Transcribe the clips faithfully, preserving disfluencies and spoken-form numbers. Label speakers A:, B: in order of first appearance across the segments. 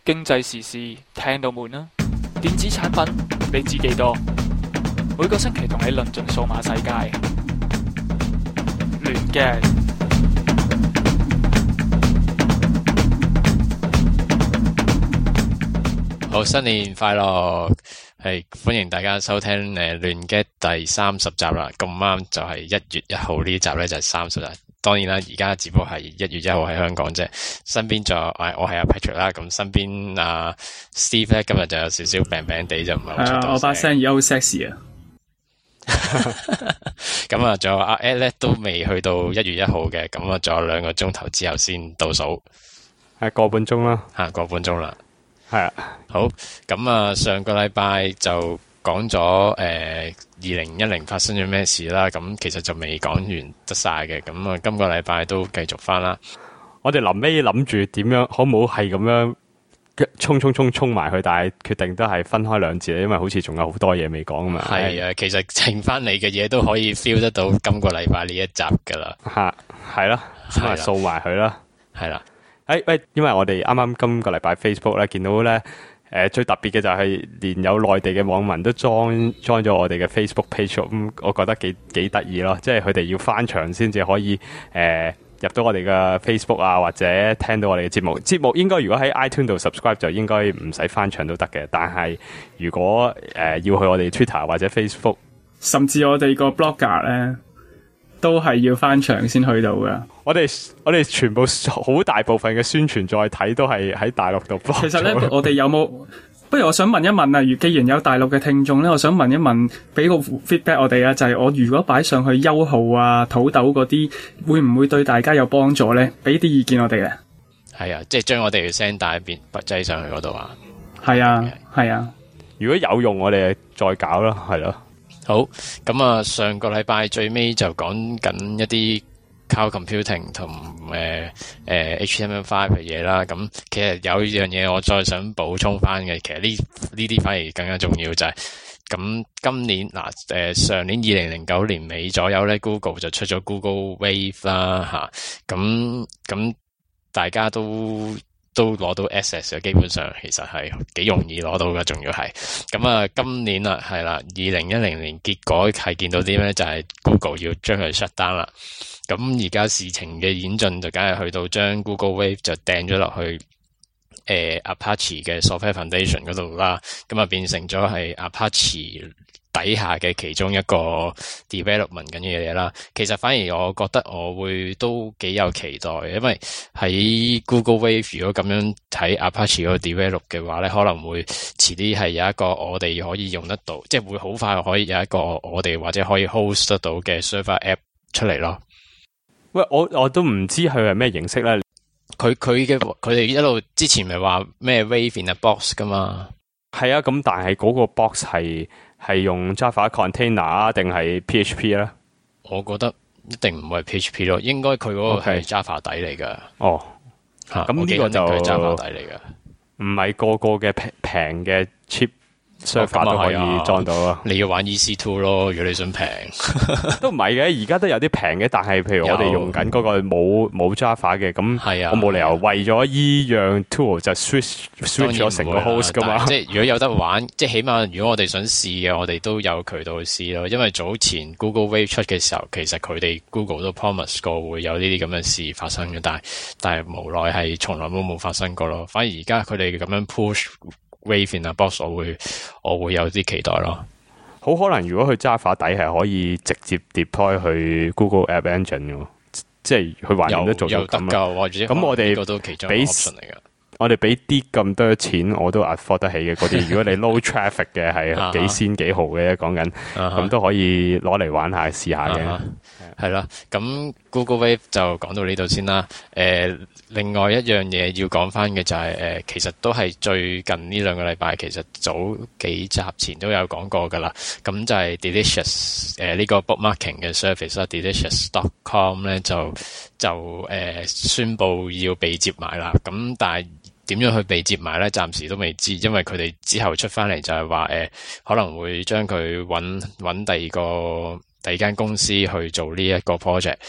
A: 經濟時事聽到悶啦，電子產品你知幾多？每個星期同你論盡數碼世界，亂嘅。
B: 好，新年快樂！係歡迎大家收聽誒亂嘅第三十集啦。咁啱就係一月一號呢集咧就係三十集。當然啦，而家只不過係一月一號喺香港啫。身邊就誒我係阿 Patrick 啦，咁身邊阿 Steve 咧今日就有少少病病地就唔係好出到聲。
C: 係啊，我把聲而家好 sexy 啊！
B: 咁啊，仲有阿 Ed 咧都未去到一月一號嘅，咁啊仲有兩個鐘頭之後先倒數，
D: 係個半鐘啦，
B: 吓個半鐘啦。
D: 係啊，
B: 好，咁啊，上個禮拜就講咗誒二零一零發生咗咩事啦，咁其實就未講完得晒嘅，咁啊今個禮拜都繼續翻啦。
D: 我哋臨尾諗住點樣，可唔好係咁樣衝衝衝衝埋去，但係決定都係分開兩節，因為好似仲有好多嘢未講啊嘛。
B: 係啊，其實剩翻嚟嘅嘢都可以 feel 得到今個禮拜呢一集噶啦。
D: 吓，係啦，咁啊掃埋佢啦，
B: 係啦。
D: 誒喂，因為我哋啱啱今個禮拜 Facebook 咧見到咧，誒、呃、最特別嘅就係連有內地嘅網民都 join join 咗我哋嘅 Facebook page，咁、嗯、我覺得幾幾得意咯，即係佢哋要翻牆先至可以誒、呃、入到我哋嘅 Facebook 啊，或者聽到我哋嘅節目。節目應該如果喺 iTunes 度 subscribe 就應該唔使翻牆都得嘅，但係如果誒、呃、要去我哋 Twitter 或者 Facebook，
C: 甚至我哋個 blogger 咧都係要翻牆先去到噶。
D: 我哋我哋全部好大部分嘅宣傳再睇都係喺大陸度 blog。
C: 其實咧，我哋有冇？不如我想問一問啊，如既然有大陸嘅聽眾咧，我想問一問，俾個 feedback 我哋啊，就係、是、我如果擺上去優酷啊、土豆嗰啲，會唔會對大家有幫助咧？俾啲意見我哋咧。
B: 係啊，即係將我哋嘅聲帶變筆擠上去嗰度啊。
C: 係啊，係啊。
D: 如果有用，我哋再搞啦，係咯。
B: 好，咁啊，上個禮拜最尾就講緊一啲 cloud computing 同誒誒 H T M L 五嘅嘢啦。咁其實有樣嘢我再想補充翻嘅，其實呢呢啲反而更加重要就係、是、咁今年嗱誒、呃、上年二零零九年尾左右咧 ，Google 就出咗 Google Wave 啦吓，咁咁大家都都攞到 access 嘅，基本上其實係幾容易攞到嘅，仲要係咁啊！今年啊，係啦，二零一零年結果係見到啲咩？就係、是、Google 要將佢 shut down 啦。咁而家事情嘅演進就梗係去到將 Google Wave 就掟咗落去誒、呃、Apache 嘅 Software Foundation 嗰度啦。咁啊變成咗係 Apache底下嘅其中一個 development 緊嘅嘢啦，其實反而我覺得我會都幾有期待，因為喺 Google Wave 如果咁樣睇 Apache 嗰個 develop 嘅話咧，可能會遲啲係有一個我哋可以用得到，即係會好快可以有一個我哋或者可以 host 得到嘅 server app 出嚟咯。
D: 喂，我我都唔知佢係咩形式咧。
B: 佢佢嘅佢哋一路之前咪話咩 Wave in a box 噶嘛？
D: 係啊，咁但係嗰個 box 係係用 Java container 啊，定係 P H P 咧？
B: 我覺得一定唔會係 P H P 咯，應該佢嗰個係 Java 底嚟噶。
D: 哦，
B: 吓，
D: 咁呢個就
B: 係 Java 底嚟噶，
D: 唔係個個嘅平平嘅 cheap server 都可以裝到啊！
B: 你要玩 E C two 咯，如果你想平，
D: 都唔係嘅，而家都有啲平嘅，但係譬如我哋用緊嗰個冇冇 Java 嘅，咁我冇理由為咗依樣 tool 就 switch switch 咗成個 host 噶嘛。
B: 即係如果有得玩，即係起碼如果我哋想試嘅，我哋都有渠道去試咯。因為早前 Google Wave 出嘅時候，其實佢哋 Google 都 promise 過會有呢啲咁嘅事發生嘅，但係但係無奈係從來都冇發生過咯。反而而家佢哋咁樣 push Wave in a box，我會我會有啲期待咯。
D: 好可能如果佢 Java 底係可以直接 deploy 去 Google App Engine 嘅，即係佢還原都做到咁啊。咁我哋
B: 都其中一個 option 嚟㗎。
D: 我哋俾啲咁多錢，我都 afford 得起嘅嗰啲。如果你 low traffic 嘅係幾仙幾毫嘅，講緊咁都可以攞嚟玩下試下嘅。
B: 係啦，咁 Google Wave 就講到呢度先啦。誒、呃，另外一樣嘢要講翻嘅就係、是、誒、呃，其實都係最近呢兩個禮拜，其實早幾集前都有講過噶啦。咁就係 Delicious 誒、呃、呢、這個 bookmarking 嘅 service 啦 ，Delicious dot com 咧就就誒、呃、宣布要被接埋啦。咁但係點樣去被接埋咧？暫時都未知，因為佢哋之後出翻嚟就係話誒，可能會將佢揾揾第二個。第二間公司去做呢一個 project，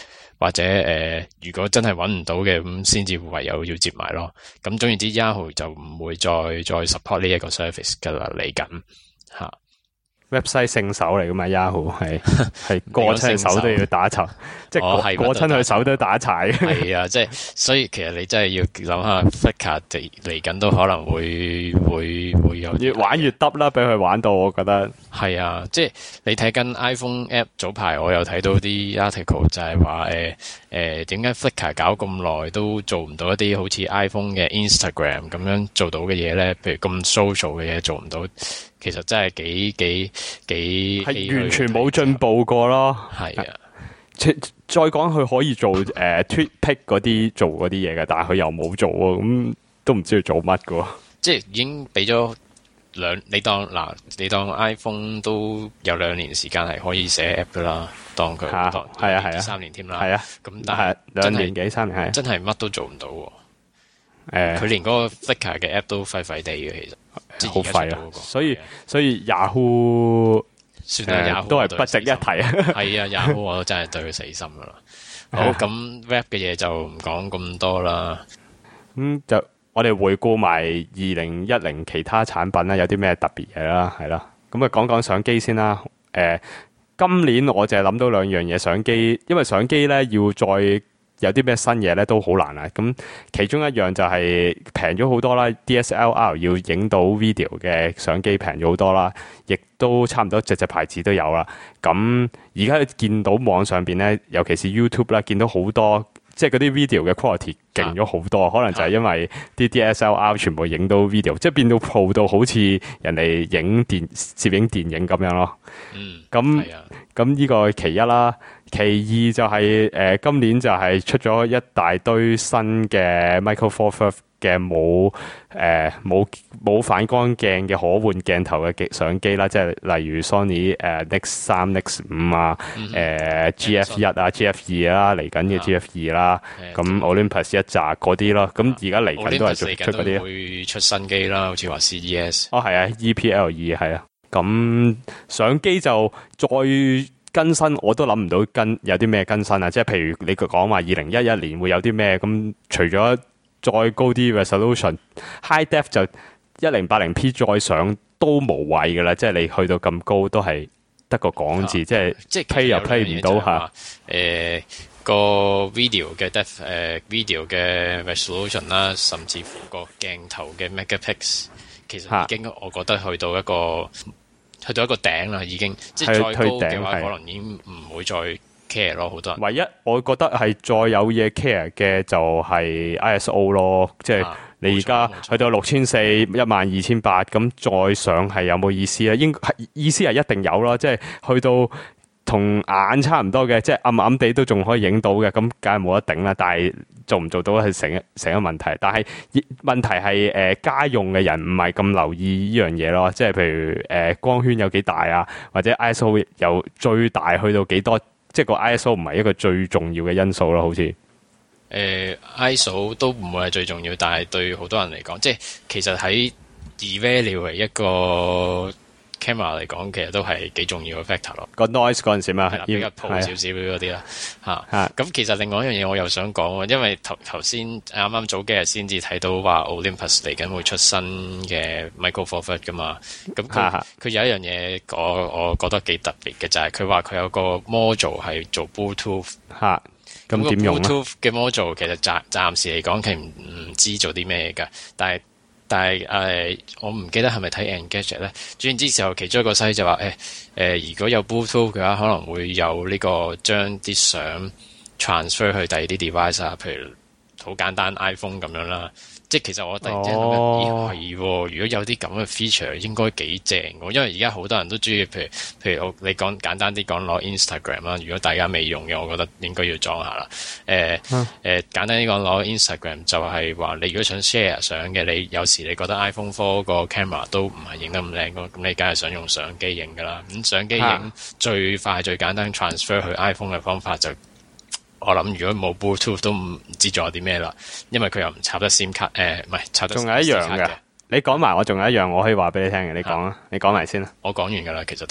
B: 或者誒、呃，如果真係揾唔到嘅咁，先至唯有要接埋咯。咁總言之 ，Yahoo 就唔會再再 support 呢一個 service 噶啦，嚟緊吓。
D: website 聖手嚟噶嘛 Yahoo 係係過親手都要打柴，即係過親佢手都打柴。
B: 係啊，即係所以其實你真係要諗下 Flickr 嚟嚟緊都可能會會會有
D: 越玩越得啦，俾佢玩到我覺得
B: 係啊，即係你睇緊 iPhone app 早排我有睇到啲 article 就係話誒誒點解 Flickr 搞咁耐都做唔到一啲好似 iPhone 嘅 Instagram 咁樣做到嘅嘢咧？譬如咁 social 嘅嘢做唔到。其實真係幾幾幾
D: 係完全冇進步過咯。
B: 係啊，
D: 再再講佢可以做誒、呃、tweet pick 嗰啲做嗰啲嘢嘅，但係佢又冇做喎，咁都唔知佢做乜嘅。即
B: 係已經俾咗兩，你當嗱，你當 iPhone 都有兩年時間係可以寫 app 噶啦，當佢係啊係啊三年添啦。係啊，咁但係兩年幾三年係真係乜都做唔到。誒、呃，佢連嗰個 Flickr 嘅 app 都廢廢地嘅，其實。
D: 好廢啊！所以所以 Yahoo
B: 算啦、呃、，Yahoo
D: 都係不值一提啊！
B: 係啊，Yahoo 我都真係對佢死心噶啦。好，咁 Web 嘅嘢就唔講咁多啦。
D: 咁、嗯、就我哋回顧埋二零一零其他產品啦，有啲咩特別嘢啦，係啦。咁啊，講講相機先啦。誒、呃，今年我淨係諗到兩樣嘢相機，因為相機咧要再。有啲咩新嘢咧都好難啊！咁其中一樣就係平咗好多啦 ，D S L R 要影到 video 嘅相機平咗好多啦，亦都差唔多隻隻牌子都有啦。咁而家見到網上邊咧，尤其是 YouTube 啦，見到好多即係嗰啲 video 嘅 quality 勁咗好多，啊、可能就係因為啲 D S L R 全部影到 video，即係變到 pro 到好似人哋影電攝影電影咁樣咯。嗯，咁咁呢個其一啦。其二就係、是、誒、呃、今年就係出咗一大堆新嘅 Micro Four Thirds 嘅冇誒冇冇反光鏡嘅可換鏡頭嘅相機啦，即係例如 Sony 誒、呃、Nex 三、Nex 五啊，誒、呃、G F 一啊、G F 二啦，嚟緊嘅 G F 二啦，咁 Olympus 一紮嗰啲咯，咁而家嚟緊都係出出嗰啲。
B: 會出新機啦，好似話 C E S。
D: 哦，係啊 ，E P L 二係啊，咁相機就再。更新我都諗唔到跟有啲咩更新啊！即係譬如你講話二零一一年會有啲咩咁，除咗再高啲 resolution，high def 就一零八零 P 再上都無謂噶啦！即係你去到咁高都係得個講字，啊、即係即係 play 又 play 唔到嚇。誒個 video 嘅 def 誒、呃、video 嘅 resolution 啦，甚至乎個鏡頭嘅 megapixel， 其實已經我覺得去到一個。去到一個頂啦，已經即係再高嘅話，可能已經唔會再 care 咯。好多人唯一我覺得係再有嘢 care 嘅就係 I S O 咯，即係你而家去到六千四、一萬二千八，咁再上係有冇意思咧？應係意思係一定有啦，即係去到同眼差唔多嘅，即係暗暗地都仲可以影到嘅，咁梗係冇得頂啦。但係做唔做到係成成一個問題，但係問題係誒、呃、家用嘅人唔係咁留意呢樣嘢咯，即係譬如誒、呃、光圈有幾大啊，或者 I S O 由最大去到幾多，即係個 I S O 唔係一個最重要嘅因素咯，好似誒、
B: 呃、I S O 都唔會係最重要，但係對好多人嚟講，即係其實喺 evaluate 一個 camera 嚟講，其實都係幾重要嘅 factor 咯。個 noise 嗰陣時嘛，係啦，比較 pro 少少嗰啲啦，嚇。咁其實另外一樣嘢我又想講，因為頭頭先啱啱早幾日先至睇到話 Olympus 嚟緊會出新嘅 Micro Four Thirds 噶嘛。咁佢佢有一樣嘢我我覺得幾特別嘅，就係佢話佢有個 module 係做 Bluetooth 嚇。咁點用咧？ Bluetooth 嘅 module 其實暫暫時嚟講，佢唔唔知做啲咩㗎，但係。但係誒、呃，我唔記得係咪睇 Engadget 咧。轉之時候，其中一個西就話誒誒，如果有 Bluetooth 嘅話，可能會有呢、這個將啲相 transfer 去第二啲 device 啊，譬如好簡單 iPhone 咁樣啦。即係其實我突然之間諗緊，咦係喎！如果有啲咁嘅 feature，應該幾正喎。因為而家好多人都中意，譬如譬如我你講簡單啲講攞 Instagram 啦。如果大家未用嘅，我覺得應該要裝下啦。誒、呃、誒、嗯呃，簡單啲講攞 Instagram 就係話，你如果想 share 相嘅，你有時你覺得 iPhone four 個 camera 都唔係影得咁靚咯，咁你梗係想用相機影㗎啦。咁相機影最快最簡單 transfer 去 iPhone 嘅方法就。我諗如果冇 Bluetooth 都唔知仲有啲咩啦，因為佢又唔插得 SIM 卡，誒唔係插得。仲有一樣嘅，你講埋我仲有一樣我可以話俾你聽嘅，你講啊，你講埋先啦。我講完噶啦，其實都。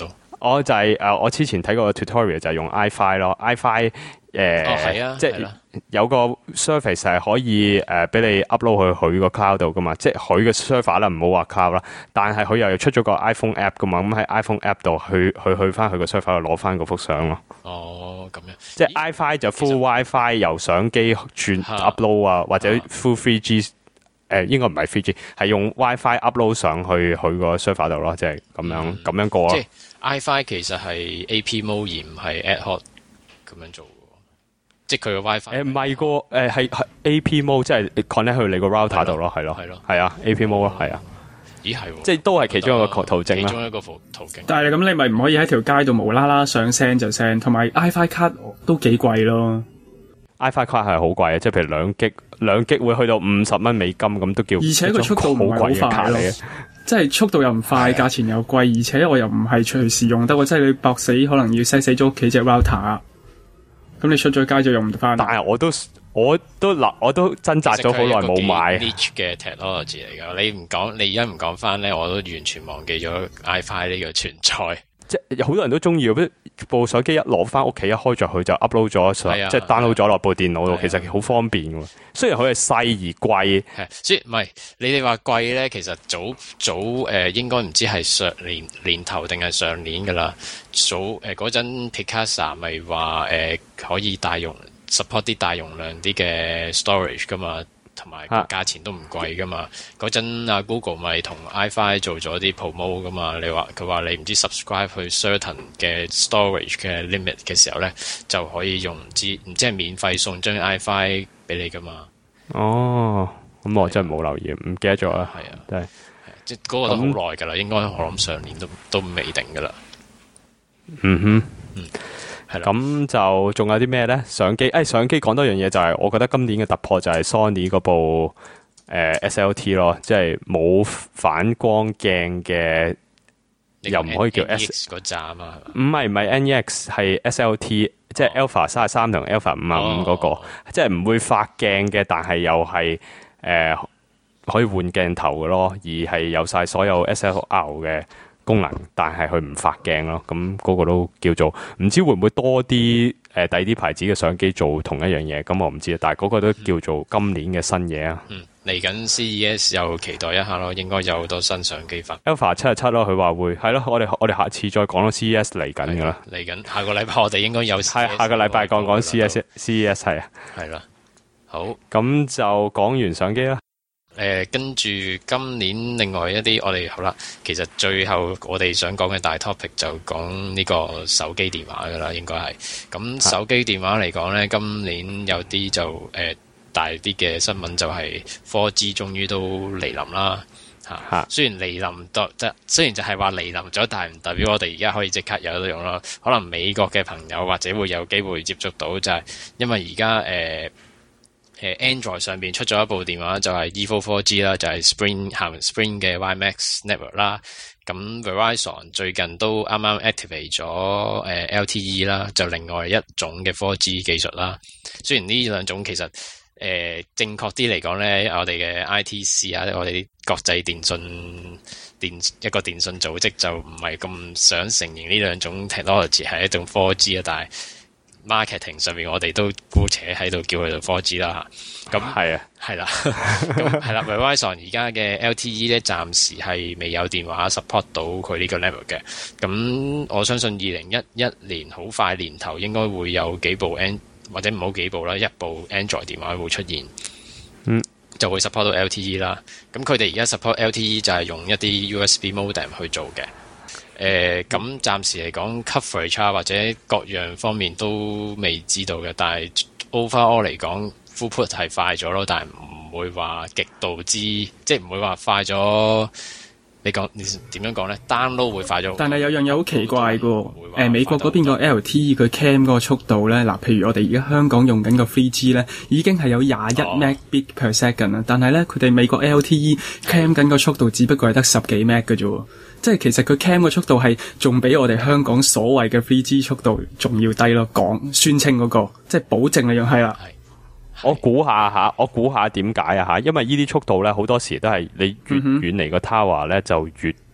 D: 我就係、是、誒、呃，我之前睇過個 tutorial 就係用 iFi 咯 ，iFi 誒、呃，
B: 哦係啊，
D: 即係有個 service 係可以誒俾、呃、你 upload 去佢個 cloud 度噶嘛，即係佢嘅 server 啦，唔好話 cloud 啦，但係佢又出咗個 iPhone app 噶嘛，咁喺 iPhone app 度去去去翻佢個 server 度攞翻嗰幅相咯。
B: 哦，咁樣，
D: 即係 iFi 就 full WiFi 由相機轉 upload 啊，或者 full three G 誒、呃，應該唔係 three G， 係用 WiFi upload 上去佢個 server 度咯，即係咁樣咁、嗯、樣過咯。
B: 即係 iFi 其實係 A P mode 而唔係 ad hoc 咁樣做。即係佢個 WiFi
D: 誒唔係個誒係係 A P mode， 即係 connect 去你個 router 度咯，係咯，係咯，係啊 A P mode 咯，係啊，
B: 咦係，
D: 即係都係其中一個途徑啦。
B: 其中一個途途徑。
C: 但係咁你咪唔可以喺條街度無啦啦想 send 就 send， 同埋 iFi 卡都幾貴咯。
D: iFi 卡係好貴嘅，即係譬如兩 G 兩 G 會去到五十蚊美金咁都叫，
C: 而且個速度唔係好快咯，即係速度又唔快，價錢又貴，而且我又唔係隨時用得喎，即係你駁死可能要 set 死咗屋企隻 router。咁你出咗街就用唔翻。但
D: 係我都我都嗱，我都掙扎咗好耐冇買。
B: niche 嘅 technology 嚟㗎，你唔講，你而家唔講翻咧，我都完全忘記咗 iFi 呢個存在。
D: 即係好多人都中意，部手機一攞翻屋企一開着佢就 upload 咗上，即係 download 咗落部電腦度，其實好方便㗎。雖然佢係細而貴，
B: 係，所以唔係你哋話貴咧，其實早早誒、呃、應該唔知係上年年頭定係上年㗎啦。早誒嗰陣 Picasa 咪話誒可以大容 support 啲大容量啲嘅 storage 㗎嘛。同埋個價錢都唔貴噶嘛，嗰陣啊 Google 咪同 iFi 做咗啲 promo 噶嘛，你話佢話你唔知 subscribe 去 certain 嘅 storage 嘅 limit 嘅時候咧，就可以用唔知唔知係免費送張 iFi 俾你噶嘛。
D: 哦，咁我真係冇留意，唔記得咗啦。
B: 係啊，
D: 真係
B: 即係嗰個都好耐㗎啦，應該我諗上年都都未定㗎啦。
D: 嗯哼，
B: 嗯。
D: 咁就仲有啲咩咧？相機，誒、哎，相機講多樣嘢就係、是，我覺得今年嘅突破就係 Sony 嗰部誒、呃、S L T 咯，即係冇反光鏡嘅，又唔可以叫 S
B: 嗰站啊？
D: 唔係唔係 N E X 係 S L T，、哦、即係 Alpha 三十三同 Alpha 五十五嗰個，哦、即係唔會發鏡嘅，但係又係誒、呃、可以換鏡頭嘅咯，而係有晒所有 S L R 嘅功能，但係佢唔發鏡咯，咁嗰個都叫做唔知會唔會多啲誒第二啲牌子嘅相機做同一樣嘢，咁我唔知啊，但係嗰個都叫做今年嘅新嘢啊。嗯，嚟緊
B: C E S 又期待一下咯，應該有好多新相機發。
D: Alpha 七十七咯，佢話會係咯，我哋我哋下次再講咯 C E S 嚟緊噶啦，
B: 嚟緊下個禮拜我哋應該有
D: 係下個禮拜講講 C E S C E S 係啊，
B: 係啦，好，
D: 咁就講完相機啦。
B: 誒、呃，跟住今年另外一啲我哋好啦，其實最後我哋想講嘅大 topic 就講呢個手機電話噶啦，應該係咁手機電話嚟講咧，今年有啲就誒、呃、大啲嘅新聞就係 four G 終於都嚟臨啦吓，啊、雖然嚟臨得即雖然就係話嚟臨咗，但係唔代表我哋而家可以即刻有得用咯。可能美國嘅朋友或者會有機會接觸到，就係因為而家誒。呃誒 Android 上邊出咗一部電話就係 Evo four G 啦，就係 Spring 行 Spring 嘅 Y Max Network 啦。咁 Verizon 最近都啱啱 activate 咗誒 L T E 啦，就另外一種嘅 four G 技術啦。雖然呢兩種其實誒、呃、正確啲嚟講咧，我哋嘅 I T C 啊，我哋國際電信電一個電信組織就唔係咁想承認呢兩種 technology 係一種 four G 啊，但係marketing 上面我哋都姑且喺度叫佢做 four G 啦嚇，咁係啊，係啦，咁係啦 Verizon 而家嘅 L T E 咧，暫時係未有電話 support 到佢呢個 level 嘅，咁我相信二零一一年好快年頭應該會有幾部 N 或者唔好幾部啦，一部 Android 電話會出現，嗯，就會 support 到 L T E 啦，咁佢哋而家 support L T E 就係用一啲 U S B modem 去做嘅。誒咁暫時嚟講 coverage 啊或者各樣方面都未知道嘅，但係 overall 嚟講 throughput 係快咗咯，但係唔會話極度之，即係唔會話快咗。你講你點樣講咧 ？download 會快咗，
C: 但係有樣嘢好奇怪嘅，誒、呃、美國嗰邊個 L T E 佢 cam 嗰個速度咧，嗱譬如我哋而家香港用緊個 three G 咧，已經係有廿一 megabit per second 啦，但係咧佢哋美國 L T E cam 緊個速度只不過係得十幾 meg 嘅啫。即係其實佢 cam 個速度係仲比我哋香港所謂嘅 three G 速度仲要低咯，講宣稱嗰個即係保證嘅樣係啦。
D: 我估下吓，我估下點解啊吓？因為呢啲速度咧，好多時都係你越遠離個 tower 咧，就越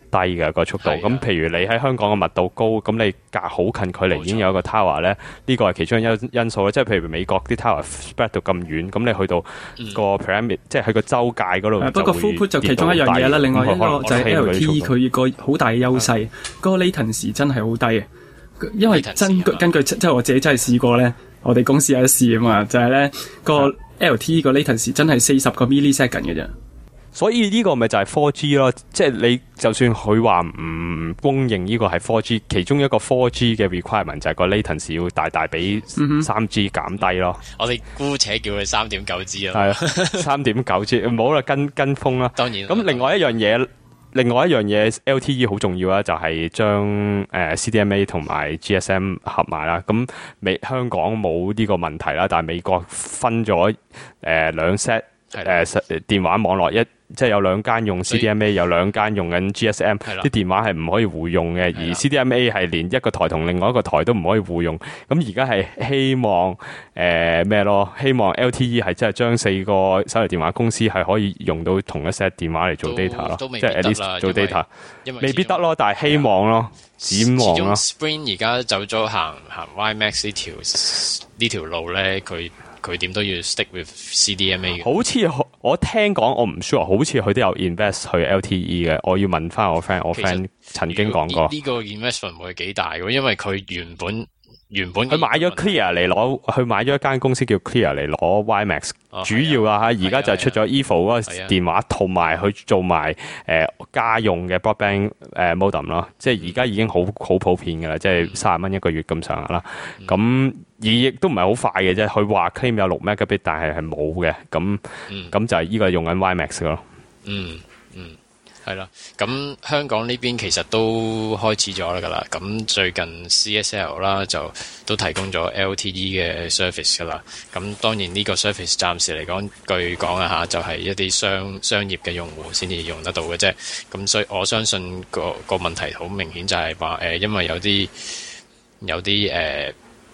D: 低嘅個速度。咁譬如你喺香港嘅密度高，咁你隔好近距離已經有一個 tower 咧，呢個係其中一因因素咧。即係譬如美國啲 tower spread 到咁遠，咁你去到個 pyramid，、嗯、即係喺個周界嗰度。不過
C: throughput 就其中一樣嘢啦。另外一個就係 L T E 佢個好大嘅優勢，嗰、那個 latency 真係好低嘅。因為真根據即係我自己真係試過咧，我哋公司有得試啊嘛，就係、是、咧、那個 L T E 個 latency 真係四十個 millisecond 嘅啫。
D: 所以呢個咪就係 four G 咯，即係你就算佢話唔公認呢個係 four G， 其中一個 four G 嘅 requirement 就係個 latency 要大大比三 G 減低咯。
B: 我哋姑且叫佢三點九 G 咯。
D: 係啊，三點九 G 唔好啦，跟跟風啦。
B: 當然。
D: 咁另外一樣嘢，另外一樣嘢 L T E 好重要啦，就係將誒 C D M A 同埋 G S M 合埋啦。咁美香港冇呢個問題啦，但係美國分咗誒兩 set 誒電話網絡一。即係有兩間用 C D M A， 有兩間用緊 G S M， 啲電話係唔可以互用嘅，而 C D M A 係連一個台同另外一個台都唔可以互用。咁而家係希望誒咩、呃、咯？希望 L T E 係真係將四個手提電話公司係可以用到同一 set 電話嚟做 data 咯，即係 at least 做 data，未必得咯，但係希望咯，展望咯。
B: Spring 而家走咗行行 WiMax 呢條呢條路咧，佢。佢點都要 stick with C D M A 嘅。
D: 好似我聽講，我唔 sure，好似佢都有 invest 去 L T E 嘅。我要問翻我 friend， 我 friend 曾經講過。
B: 呢、這個 investment 會幾大嘅，因為佢原本原本
D: 佢買咗 Clear 嚟攞，佢買咗一間公司叫 Clear 嚟攞 WiMax，、哦、主要啊嚇，而家就係出咗 Evo 嗰個電話，同埋佢做埋誒、呃、家用嘅 broadband 誒、呃、modem 咯，即係而家已經好好普遍㗎啦，即係三十蚊一個月咁上下啦，咁、嗯。而亦都唔係好快嘅啫，佢話 claim 有六 megabit， 但係係冇嘅，咁咁、嗯、就係呢個用緊 WiMax 咯。嗯
B: 嗯，係啦。咁香港呢邊其實都開始咗噶啦。咁最近 C S L 啦就都提供咗 L T E 嘅 service 噶啦。咁當然呢個 service 暫時嚟講，據講啊嚇，就係一啲商商業嘅用戶先至用得到嘅啫。咁所以我相信個個問題好明顯就係話誒，因為有啲有啲誒。呃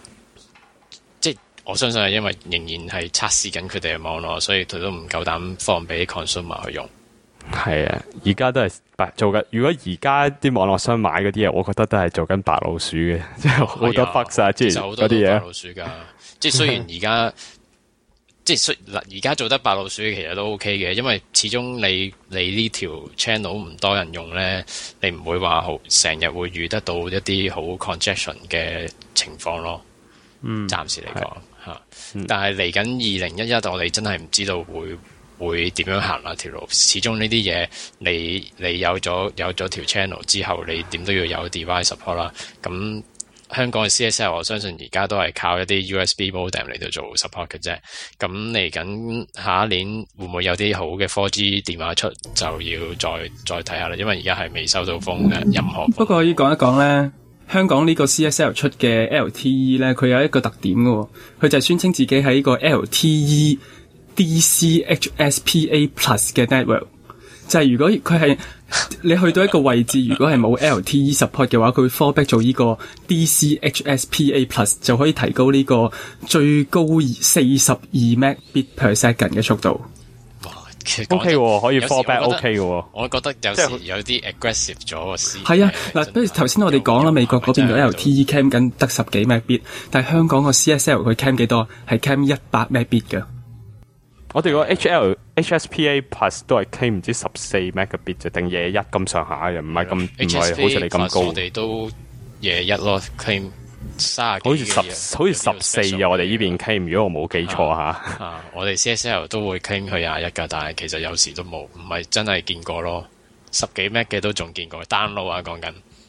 B: 我相信係因為仍然係測試緊佢哋嘅網絡，所以佢都唔夠膽放俾 consumer 去用。
D: 係啊，而家都係白做緊。如果而家啲網絡商買嗰啲嘢，我覺得都係做緊白老鼠嘅，即係好多 bug 晒，即係嗰啲嘢。白老鼠㗎，即係雖然而家即係雖嗱而家做得白老鼠，其實都 OK 嘅，因為始終你你呢條 channel 唔多人用咧，你唔會話好成日會遇得到一啲好 congestion 嘅情況咯。嗯，暫時嚟講。嗯、但係嚟緊二零一一，我哋真係唔知道會會點樣行啦條路。始終呢啲嘢，你你有咗有咗條 channel 之後，你點都要有 device support 啦。咁香港嘅 C S L， 我相信而家都係靠一啲 U S B modem 嚟到做 support 嘅啫。咁嚟緊下一年會唔會有啲好嘅 four G 電話出，就要再再睇下啦。因為而家係未收到風嘅任何風。
C: 不過要講一講咧。香港呢個 C S L 出嘅 L T E 咧，佢有一個特點嘅，佢就係宣稱自己係一個 L T E D C H S P A Plus 嘅 network， 就係如果佢係你去到一個位置，如果係冇 L T E support 嘅話，佢會 fallback 做呢個 D C H S P A Plus， 就可以提高呢個最高四十二 megabit per second 嘅速度。
D: O K 喎，可以 fallback O K 嘅喎。
B: 我覺得有時有啲 aggressive 咗個思。
C: 係啊，嗱，不如頭先我哋講啦，美國嗰邊個 L T E cam 緊得十幾 megabit， 但係香港個 C S L 佢 cam 幾多？係 cam 一百 megabit 嘅。
D: 我哋個 H L H S P A Plus 都係 cam 唔知十四 megabit 就定廿一咁上下嘅，唔係咁唔係好似你咁高。
B: 我哋都廿一咯 cam。三十
D: 好似十，好似十四啊！我哋呢邊 claim， 如果我冇記錯吓。
B: 啊，啊我哋 C S L 都會 claim 佢廿一噶，但係其實有時都冇，唔係真係見過咯。十幾 meg 嘅都仲見過 download 啊，講緊。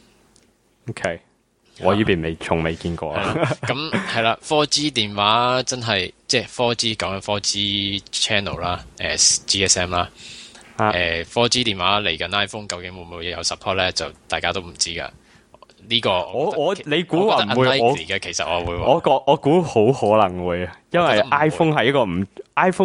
D: OK，我呢邊未從未見過。
B: 咁係啦 ，four G 電話真係即係 four G 講緊 four G channel 啦，誒 G S M 啦，誒 four G 電話嚟緊 iPhone 究竟會唔會有 support 咧？就大家都唔知噶。呢、這個
D: 我我你估話唔會我
B: 嘅，其實我會
D: 我覺我估好可能會，因為 iPhone 係一個唔 iPhone 係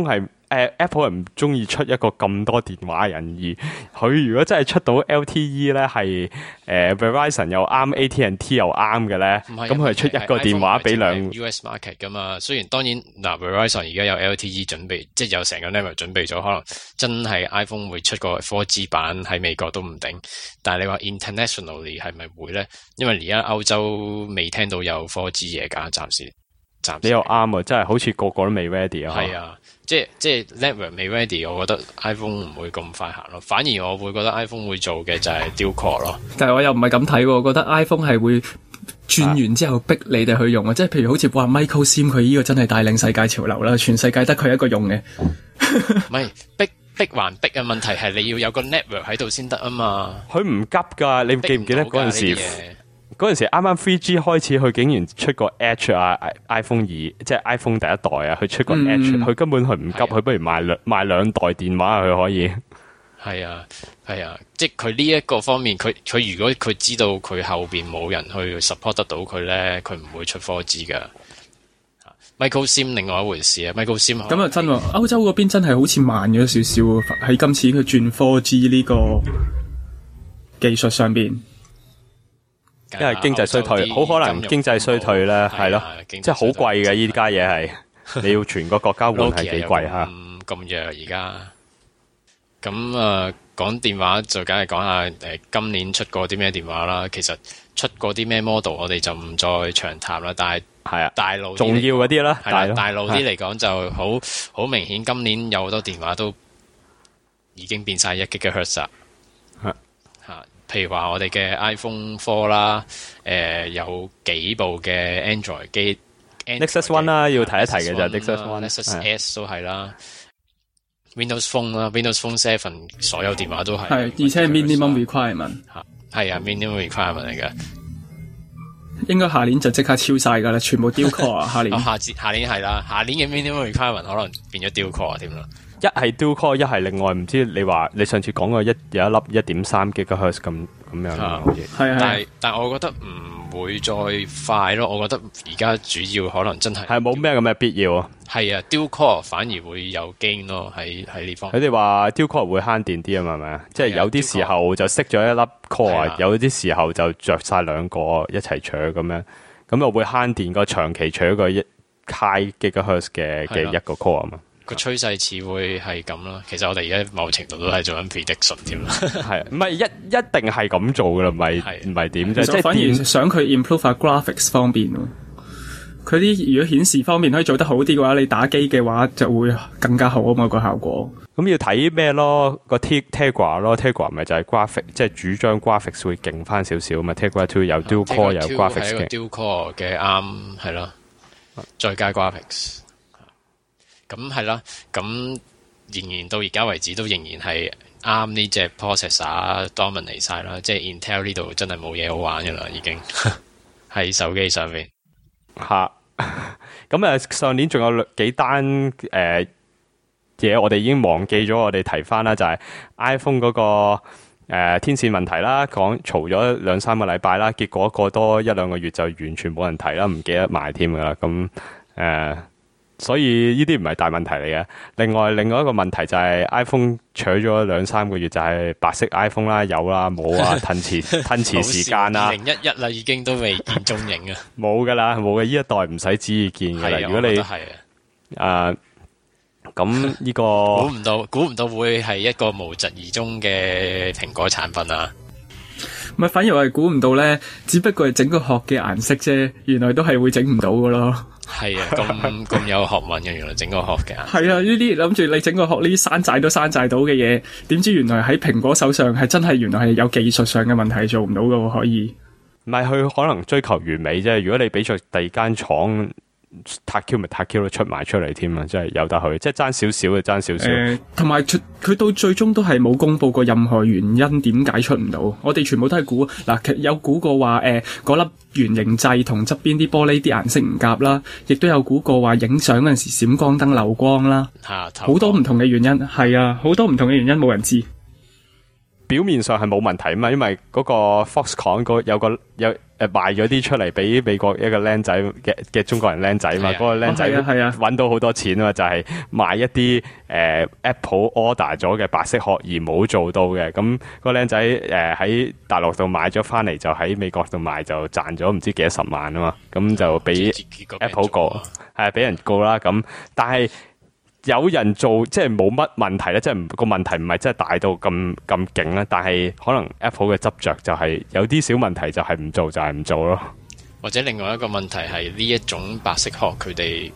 D: 誒 Apple 係唔中意出一個咁多電話嘅人，而佢如果真係出到 L T E 咧，係誒、呃、Verizon 又啱 A T and T 又啱嘅咧，咁佢係出一個電話俾兩
B: U S market 噶嘛。雖然當然嗱 Verizon 而家有 L T E 準備，即係有成個 network 準備咗，可能真係 iPhone 會出個 four G 版喺美國都唔定。但係你話 internationally 係咪會咧？因為而家歐洲未聽到有 four G 嘢㗎，暫時。
D: 你又啱啊！真係好似個個都未 ready 啊！
B: 係啊，即係即係 network 未 ready， 我覺得 iPhone 唔會咁快行咯。反而我會覺得 iPhone 會做嘅就係 dual core 咯。
C: 但係我又唔係咁睇喎，我覺得 iPhone 係會轉完之後逼你哋去用啊！即係譬如好似話 Michael Sim 佢呢個真係帶領世界潮流啦，全世界得佢一個用嘅。
B: 唔係逼逼還逼嘅問題係你要有個 network 喺度先得啊嘛。
D: 佢唔急㗎，你記唔記得嗰陣時？嗰陣時啱啱 three G 開始，佢竟然出個 Edge 啊 ，iPhone 二，即係 iPhone 第一代啊，佢出個 Edge，佢、嗯、根本佢唔急，佢、啊、不如賣兩賣兩代電話佢可以。係
B: 啊，係啊，即係佢呢一個方面，佢佢如果佢知道佢後邊冇人去 support 得到佢咧，佢唔會出 four G 噶。Michael Sim 另外一回事啊 ，Michael Sim
C: 咁啊真喎，歐洲嗰邊真係好似慢咗少少喺今次佢轉 four G 呢個技術上邊。
D: 因為經濟衰退，好可能經濟衰退咧，係咯，即係好貴嘅依家嘢係，你要全個國家換係幾貴吓。
B: 咁弱而家，咁啊講電話就梗係講下誒，今年出過啲咩電話啦。其實出過啲咩 model， 我哋就唔再長談啦。但係係啊，大路
D: 重要嗰啲啦，
B: 係啦，大路啲嚟講就好好明顯，今年有好多電話都已經變晒一 gigahertz 啦。吓。譬如話我哋嘅 iPhone four 啦，誒、呃、有幾部嘅 Android 機
D: ，Nexus One 啦，要提一提嘅就 Nexus
B: One、Nexus S 都係啦 ，Windows Phone 啦 ，Windows Phone Seven 所有電話都係，
C: 係而且係 minimum requirement，
B: 係啊 minimum requirement 嚟嘅，
C: 應該下年就即刻超晒噶啦，全部 dual core 啊，下年，
B: 下節下年係啦，下年嘅 minimum requirement 可能變咗 dual core 添啦。
D: 一係 dual core， 一係另外唔知你話你上次講過一有一粒一點三 gigahertz 咁咁樣嘅好似，
C: 係係。
B: 但係但係我覺得唔會再快咯，我覺得而家主要可能真係
D: 係冇咩咁嘅必要啊。
B: 係啊 ，dual core 反而會有 gain 咯，喺喺呢方面。
D: 佢哋話 dual core 會慳電啲啊嘛，係咪啊？即係有啲時候就熄咗一粒 core，有啲時候就着晒兩個一齊取咁樣，咁又會慳電個長期取一個一 high gigahertz 嘅嘅一個 core 啊嘛。
B: 個趨勢似會係咁啦，其實我哋而家某程度都係做緊 prediction 添啦，係
D: 唔係一一定係咁做噶啦？唔係唔係點啫？即係
C: 反而想佢 improve 下 graphics 方面咯。佢啲如果顯示方面可以做得好啲嘅話，你打機嘅話就會更加好啊嘛個效果。
D: 咁要睇咩咯？個 Tegra 咯 ，Tegra 咪就係 graphic，即係主張 graphics 會勁翻少少嘛。Tegra Two 有 dual core 有 graphics 嘅
B: dual core 嘅啱係咯，再加 graphics。咁係啦，咁仍然到而家為止都仍然係啱呢隻 processor dominate 晒啦，即係 Intel 呢度真係冇嘢好玩噶啦，已經喺手機上面
D: 吓。咁啊，上年仲有幾單誒嘢，呃、我哋已經忘記咗，我哋提翻啦，就係、是、iPhone 嗰、那個誒、呃、天線問題啦，講嘈咗兩三個禮拜啦，結果過多一兩個月就完全冇人提啦，唔記得埋添噶啦，咁誒。呃所以呢啲唔係大問題嚟嘅。另外，另外一個問題就係 iPhone 取咗兩三個月，就係白色 iPhone 啦，有啦，冇啊，褪遲褪遲時間啦。二零一一啦，已經都未見蹤影啊。冇噶啦，冇嘅。呢一代唔使旨意見噶啦。如果你係啊，咁呢、這個
B: 估唔到，估唔到會係一個無疾而終嘅蘋果產品啊！
C: 唔係，反而我係估唔到咧，只不過係整個殼嘅顏色啫，原來都係會整唔到噶咯。
B: 係啊，咁咁有學問嘅，原來整個殼嘅。
C: 係啊，呢啲諗住你整個殼呢啲山寨都山寨到嘅嘢，點知原來喺蘋果手上係真係原來係有技術上嘅問題做唔到噶，可以。
D: 唔係佢可能追求完美啫。如果你俾咗第二間廠塔 Q 咪塔 Q 都出埋出嚟添啊，即係有得去，即係爭少少嘅爭少少。誒，同埋佢到最終都係冇公布過任何原因點解出唔到。我哋全部都係估嗱，有估過話誒嗰粒圓形掣同側邊啲玻璃啲顏色唔夾啦，亦都有估過話影相嗰陣時閃光燈漏光啦，好多唔同嘅原因。係啊，好多唔同嘅原因冇人知。 表面上係冇問題啊嘛，因為嗰個 Foxconn 嗰有個有。誒賣咗啲出嚟俾美國一個僆仔嘅嘅中國人僆仔嘛，嗰、啊、個僆仔揾到好多錢啊嘛，就係、是、賣一啲誒、呃、Apple order 咗嘅白色殼而冇做到嘅，咁、那個僆仔誒喺大陸度買咗翻嚟，就喺美國度賣就賺咗唔知幾多十萬啊嘛，咁就俾 Apple 告，係俾人告啦。咁但係有人做即係冇乜問題咧，即係個問題唔係真係大到咁咁勁啦。但係可能 Apple 嘅執着就係有啲小問題就係唔做就係唔做咯。
B: 或者另外一個問題係呢一種白色殼佢哋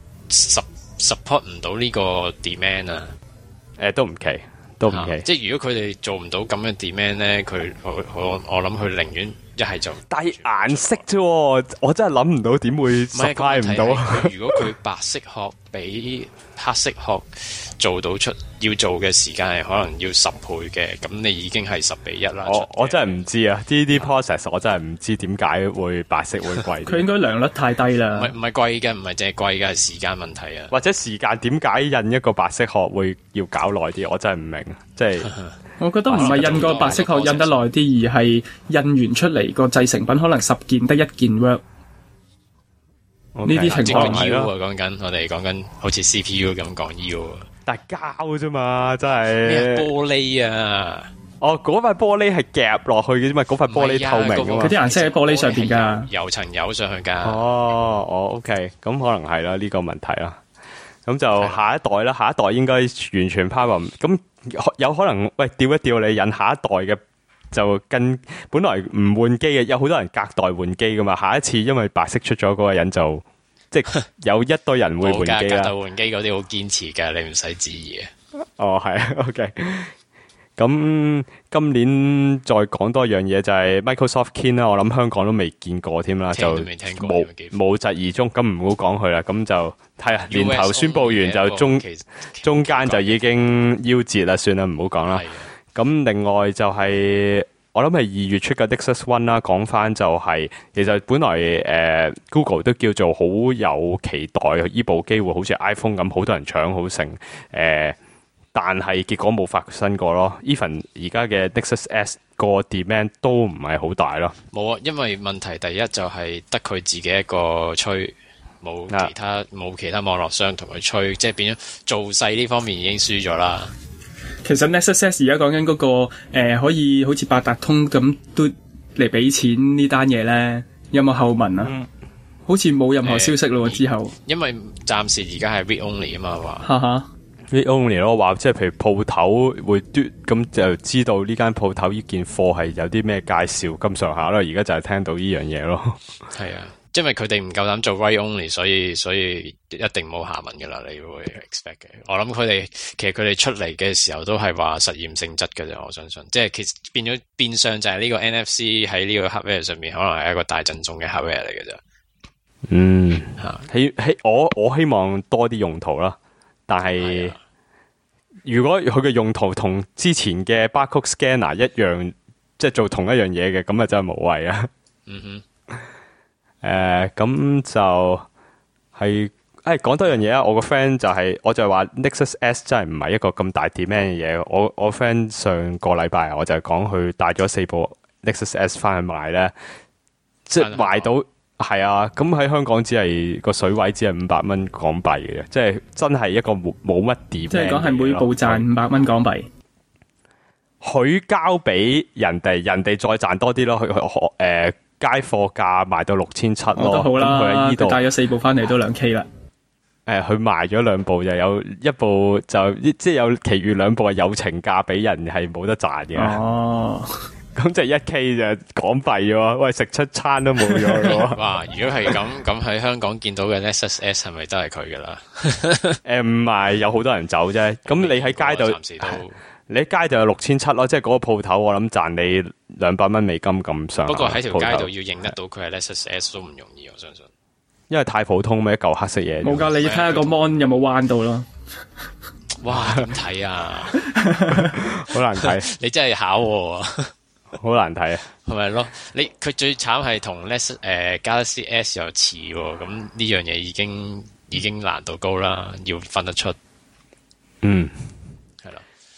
B: support 唔到呢個 demand 啊。
D: 誒、呃、都唔奇，都唔奇。
B: 啊、即係如果佢哋做唔到咁嘅 demand 咧，佢我我我諗佢寧願一係就
D: 但係顏色啫，我真係諗唔到點會 supply 唔到。
B: 如果佢白色殼比黑色殼做到出要做嘅時間係可能要十倍嘅，咁你已經係十比一啦。
D: 我我真係唔知啊，呢啲 process 我真係唔知點解會白色會貴。
C: 佢應該良率太低啦。
B: 唔係唔係貴嘅，唔係淨係貴嘅，係時間問題啊。
D: 或者時間點解印一個白色殼會要搞耐啲？我真係唔明。即係
C: 我覺得唔係印個白色殼印得耐啲，而係印完出嚟個製成品可能十件得一件 work。呢啲情況
B: 係咯，講緊我哋講緊好似 C P U 咁講腰，
D: 但係膠啫嘛，真係
B: 咩玻璃啊？
D: 哦，嗰塊玻璃係夾落去嘅啫嘛，嗰塊玻璃透明㗎嘛，
C: 佢啲顏色喺玻璃上邊噶，
B: 有層油上去噶。
D: 哦，哦 ，OK，咁可能係啦，呢個問題啦。咁就下一代啦，下一代應該完全 power。咁有可能喂調一調你引下一代嘅。就跟本來唔換機嘅，有好多人隔代換機噶嘛。下一次因為白色出咗嗰個人就即係有一堆人會換機啦。隔代換機嗰啲好堅持㗎，你唔使質疑嘅。哦，係啊 ，OK。咁今年再講多樣嘢就係 Microsoft Kin 啦，我諗香港都未見過添啦，就冇冇疾而終，咁唔好講佢啦。咁就係啊，年頭宣佈完就中中間就已經夭折啦，算啦，唔好講啦。咁另外就係、是、我諗係二月出嘅 Nexus One 啦，講翻就係、是、其實本來誒、呃、Google 都叫做好有期待呢部機會好似 iPhone 咁，好多人搶好成誒、呃，但係結果冇發生過咯。Even 而家嘅 Nexus S 個 demand 都唔係好大咯。冇啊，
B: 因為問題第一就係得佢自己一個吹，冇其他冇、啊、其他網絡商同佢吹，即係變咗做勢呢方面已經輸咗啦。
C: 其實 Nexus S 而家講緊嗰個、呃、可以好似八達通咁都嚟俾錢呢單嘢咧，有冇後文啊？嗯、好似冇任何消息咯、呃、之後。因為暫時而家係 read only 啊嘛，話。哈哈
D: read only 咯，話即係譬如鋪頭會嘟咁就知道呢間鋪頭呢件貨係有啲咩介紹咁上下咯。而家就係聽到呢樣嘢咯。
B: 係啊。因為佢哋唔夠膽做 write only，所以所以一定冇下文噶啦，你會 expect 嘅。我諗佢哋其實佢哋出嚟嘅時候都係話實驗性質嘅啫，我相信。即係其實變咗變相就係呢個 N F C 喺呢個 hardware 上面可能係一個大贈送嘅 hardware 嚟嘅啫。
D: 嗯，吓希希我我希望多啲用途啦，但係、啊、如果佢嘅用途同之前嘅 barcode scanner 一樣，即係做同一樣嘢嘅，咁啊真係無謂啊。嗯哼。誒、呃，咁就係誒講多樣嘢啊！我個 friend 就係、是，我就係話 Nexus S 真係唔係一個咁大 demand 嘅嘢。我我 friend 上個禮拜我就係講佢帶咗四部 Nexus S 翻去賣咧，即係賣到係啊！咁喺香港只係個水位只係五百蚊港幣嘅，即係真係一個冇冇乜 demand。即係講係每部賺五百蚊港幣，佢交俾人哋，人哋再賺多啲咯。佢佢誒。呃街貨價賣到六千七咯，都好啦。佢喺呢度帶咗四部翻嚟都兩 K 啦。誒、呃，佢賣咗兩部，就有一部就即係有其餘兩部係友情價俾人，係冇得賺嘅。哦，咁就一 K 就港幣喎。喂，食出餐都冇咗咯。哇！如果係咁，咁喺香港見到嘅 Nexus S 係咪都係佢噶啦？誒、呃，唔係，有好多人走啫。咁你喺街度，暫時都你喺街就有六千七咯，即係嗰個鋪頭，我諗賺你兩百蚊美金咁上下。不過喺條街度要認得到佢係 Nexus S 都唔容易，我相信。因為太普通咩，一嚿黑色嘢。冇噶，你要睇下個 mon 有冇彎到咯。哇，點睇啊？好難睇。你真係考我啊！好難睇啊，係咪咯？你佢最慘係同 Nexus 誒 Galaxy S 又似喎，咁呢樣嘢已經已經難度高啦，要分得出。嗯。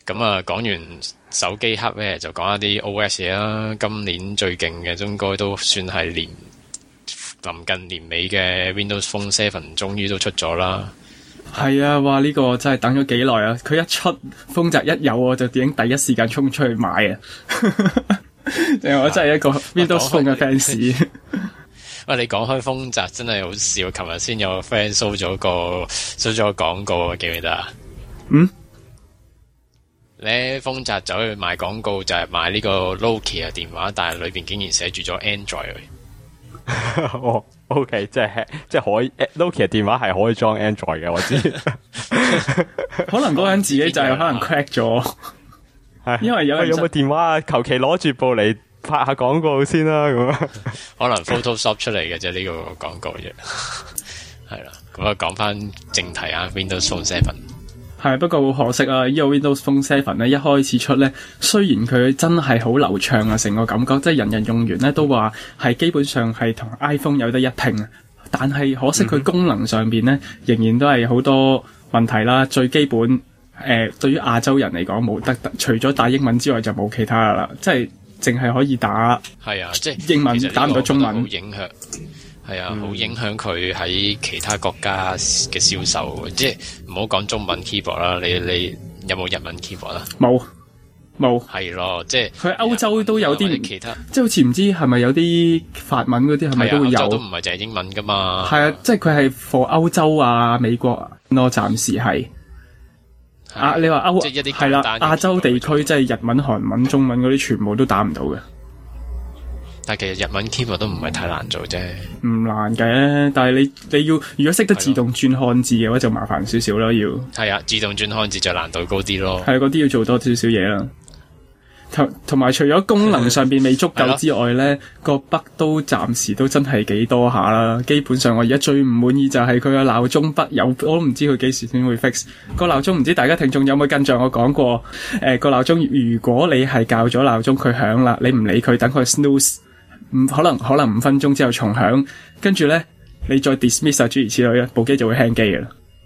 B: 咁啊，講完手機 hardware 就講一啲 O S 嘢啦。今年最勁嘅應該都算係年臨近年尾嘅 Windows Phone Seven 終於都出咗啦。
C: 係啊，哇！呢、這個真係等咗幾耐啊！佢一出豐澤一有我就已經第一時間衝出去買啊！我真係一個 Windows Phone 嘅 fans。
B: 喂，你講開豐澤真係好笑，琴日先有個 friend show 咗個 show 咗個廣告啊，記唔記得啊？
C: 嗯？
B: 你豐澤走去賣廣告就係賣呢個 Nokia 嘅電話，但係裏邊竟然寫住咗 Android。
D: 哦，OK， 即係即係可以 Nokia 電話係可以裝 Android 嘅，我知。
C: 可能嗰個人自己就係可能 crack 咗，因為有人
D: 有冇電話啊？求其攞住部嚟拍下廣告先啦，咁
B: 可能 Photoshop 出嚟嘅啫，呢個廣告啫。係啦，咁啊講翻正題啊 ，Windows Phone Seven。
C: 係，不過好可惜啊！呢、這個 Windows Phone Seven 咧，一開始出咧，雖然佢真係好流暢啊，成個感覺，即係人人用完咧都話係基本上係同 iPhone 有得一拼啊。但係可惜佢功能上邊咧，仍然都係好多問題啦。最基本，誒、呃，對於亞洲人嚟講冇得，除咗打英文之外就冇其他啦，即係淨係可以打。
B: 係啊，即係
C: 英文打唔到中文，
B: 好影響。係啊，好、嗯、影響佢喺其他國家嘅銷售。即係唔好講中文 keyboard 啦，你你有冇日文 keyboard 啊？
C: 冇冇。
B: 係咯，即係
C: 佢歐洲都有啲
B: 其他，
C: 即係好似唔知係咪有啲法文嗰啲係咪都會有？
B: 歐洲都唔係淨係英文噶嘛。
C: 係啊，即係佢係 for 歐洲啊、美國啊，我暫時係啊。你話歐係啦，亞洲地區即係日文、韓文、中文嗰啲全部都打唔到嘅。
B: 但係其實日文 keyboard 都唔係太難做啫，
C: 唔難嘅。但係你你要如果識得自動轉漢字嘅話，就麻煩少少啦。要
B: 係啊，自動轉漢字就難度高啲咯。
C: 係嗰啲要做多少少嘢啦。同同埋除咗功能上邊未足夠之外咧，個 bug 都暫時都真係幾多下啦。基本上我而家最唔滿意就係佢個鬧鐘 bug 有，我都唔知佢幾時先會 fix 個鬧鐘。唔知大家聽眾有冇印象？我講過誒個鬧鐘，如果你係校咗鬧鐘佢響啦，你唔理佢，等佢 snooze。唔可能，可能五分鐘之後重響，跟住咧你再 dismiss 啊，諸如此類，部機就會 hang 機嘅啦。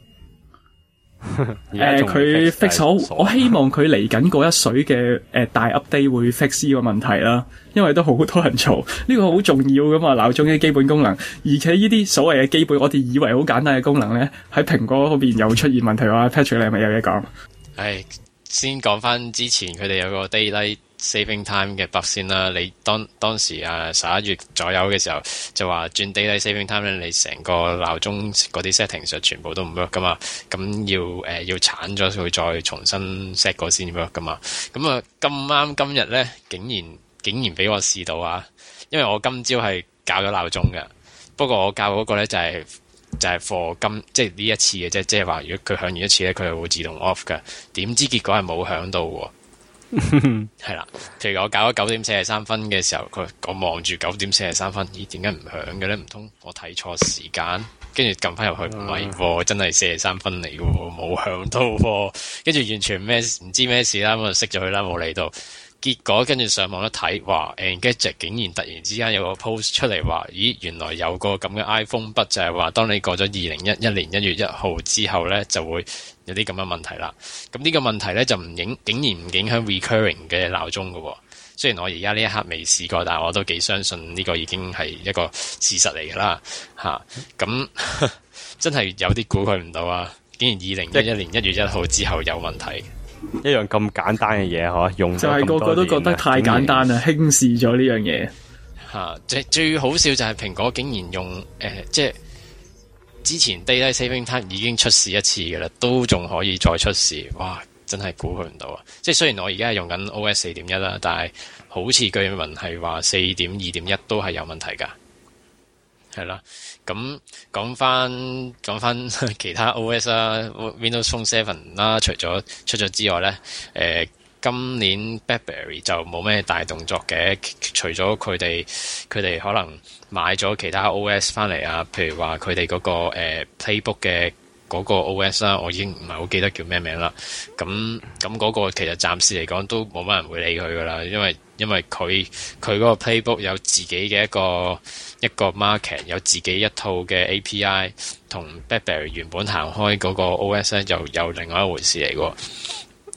C: 誒，佢 fix 好，我希望佢嚟緊嗰一水嘅誒、呃、大 update 會 fix 呢個問題啦，因為都好多人嘈，呢、這個好重要噶嘛，鬧鐘嘅基本功能，而且呢啲所謂嘅基本，我哋以為好簡單嘅功能咧，喺蘋果嗰邊又出現問題啊。Patrick 你係咪有嘢講？
B: 係先講翻之前佢哋有個 daylight saving time 嘅 bug 先啦。你當當時啊十一月左右嘅時候就話轉 daylight saving time 咧，你成個鬧鐘嗰啲 setting 上全部都唔 work 噶嘛，咁要誒、呃、要鏟咗佢再重新 set 過先 work 噶嘛。咁啊咁啱今日咧竟然竟然俾我試到啊，因為我今朝係校咗鬧鐘嘅，不過我校嗰個咧就係、是、就係、是、for 今即係呢一次嘅啫，即係話如果佢響完一次咧，佢係會自動 off 㗎。點知結果係冇響到喎。係啦，譬如我搞咗九點四十三分嘅時候，佢我望住九點四十三分，咦？點解唔響嘅咧？唔通我睇錯時間？跟住撳翻入去，唔係，真係四十三分嚟嘅，冇響到。跟住完全咩唔知咩事啦，咁就熄咗佢啦，冇理到。結果跟住上網一睇，哇 Engadget 竟然突然之間有個 post 出嚟話，咦，原來有個咁嘅 iPhone bug，就係話當你過咗二零一一年一月一號之後咧，就會有啲咁嘅問題啦。咁呢個問題咧就唔影，竟然唔影響 recurring 嘅鬧鐘嘅。雖然我而家呢一刻未試過，但係我都幾相信呢個已經係一個事實嚟㗎啦。吓、啊，咁真係有啲估佢唔到啊！竟然二零一一年一月一號之後有問題。
D: 一樣咁簡單嘅嘢嗬，用
C: 就係個個都覺得太簡單啦，輕視咗呢樣嘢。
B: 吓、啊，最最好笑就係蘋果竟然用誒、呃，即係之前 Daylight Saving Time 已經出事一次嘅啦，都仲可以再出事，哇！真係估佢唔到啊！即係雖然我而家係用緊 O S 四點一啦，但係好似據聞係話四點二點一都係有問題噶，係啦。咁講翻講翻其他 O S 啦 ，Windows Phone Seven 啦，除咗出咗之外咧，誒、呃、今年 BlackBerry 就冇咩大動作嘅，除咗佢哋佢哋可能買咗其他 O S 翻嚟啊，譬如話佢哋嗰個、呃、Playbook 嘅嗰個 O S 啦，我已經唔係好記得叫咩名啦。咁咁嗰個其實暫時嚟講都冇乜人會理佢噶啦，因為因為佢佢嗰個 Playbook 有自己嘅一個一個 market， 有自己一套嘅 A P I， 同 BlackBerry 原本行開嗰個 O S 咧又有另外一回事嚟喎。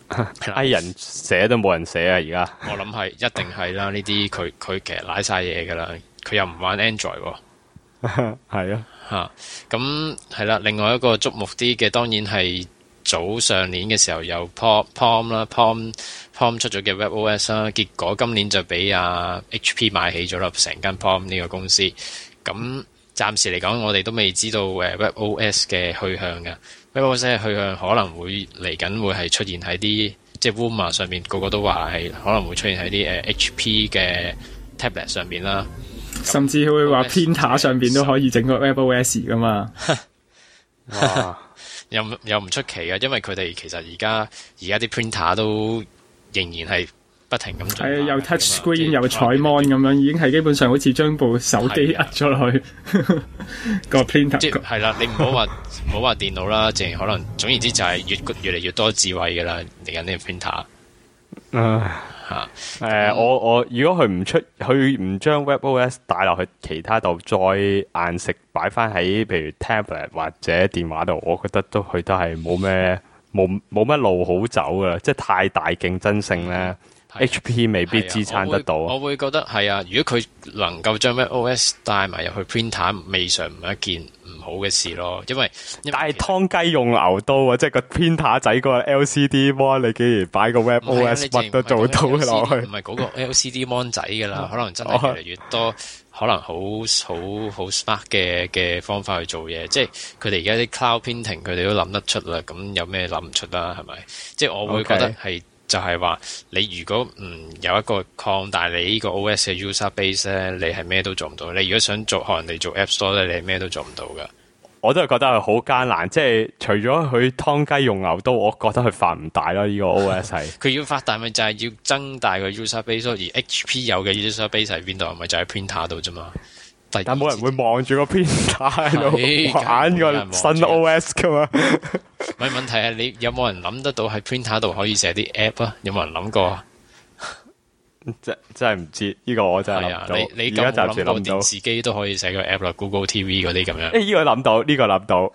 D: I 人寫都冇人寫啊！而家
B: 我諗係一定係啦，呢啲佢佢其實瀨晒嘢噶啦，佢又唔玩 Android 喎。
D: 係啊，
B: 嚇咁係啦。另外一個矚目啲嘅，當然係早上年嘅時候有 Palm Palm 啦，Palm Palm 出咗嘅 WebOS 啦，結果今年就俾啊 H P 買起咗啦，成間 Palm 呢個公司。咁暫時嚟講，我哋都未知道誒 WebOS 嘅去向嘅。WebOS 嘅去向可能會嚟緊會係出現喺啲即係 Rumor 上面，個個都話係可能會出現喺啲誒 H P 嘅 tablet 上面啦。
C: 甚至會話 printer 上邊都可以整個 WebOS 噶嘛。
D: 哇！
B: 又又唔出奇嘅，因為佢哋其實而家而家啲 printer 都仍然係不停咁做。
C: 係啊，又 touch screen 又彩 mon 咁樣，已經係基本上好似將部手機壓咗落去個 printer。
B: 即係啦，你唔好話唔好話電腦啦，淨係可能總言之就係越越嚟越多智慧嘅啦，嚟緊呢個 printer。
D: 唉
B: 嚇
D: 誒、呃，我我如果佢唔出，佢唔將 WebOS 帶落去其他度，再硬食擺翻喺譬如 tablet 或者電話度，我覺得都佢都係冇咩冇冇乜路好走噶啦，即係太大競爭性咧。H P 未必支撐得到。
B: 我會，我會覺得係啊，如果佢能夠將 WebOS 帶埋入去 printer，未嘗唔係一件唔好嘅事咯。因為，因為
D: 但係湯雞用牛刀啊，即係個 printer 仔個 L C D mon，你竟然擺個 WebOS 乜都做到落去，
B: 唔係嗰個 L C D mon 仔噶啦，可能真係越嚟越多，可能好好好 smart 嘅嘅方法去做嘢。即係佢哋而家啲 cloud printing，佢哋都諗得出啦。咁有咩諗唔出啦？係咪？即係我會覺得係。Okay. 就係話你如果唔有一個擴大你呢個 O S 嘅 user base 咧，你係咩都做唔到。你如果想做學人哋做 App Store 咧，你係咩都做唔到噶。
D: 我都係覺得係好艱難，即係除咗佢湯雞用牛刀，我覺得佢發唔大啦。呢、這個 O S 係佢
B: 要發大咪就係要增大個 user base，而 H P 有嘅 user base 喺邊度？咪就喺 printer 度啫嘛。
D: 但冇人會望住個 printer 喺度玩個新 O S 噶嘛？
B: 唔係問題係你有冇人諗得到喺 printer 度可以寫啲 app 啊？有冇人諗過？
D: 真真係唔知呢、這個我真係諗唔到。
B: 你你而家暫時諗到電視機都可以寫個 app 啦 ，Google T V 嗰啲咁樣。誒、欸，
D: 呢、這個諗到，呢、這個諗到。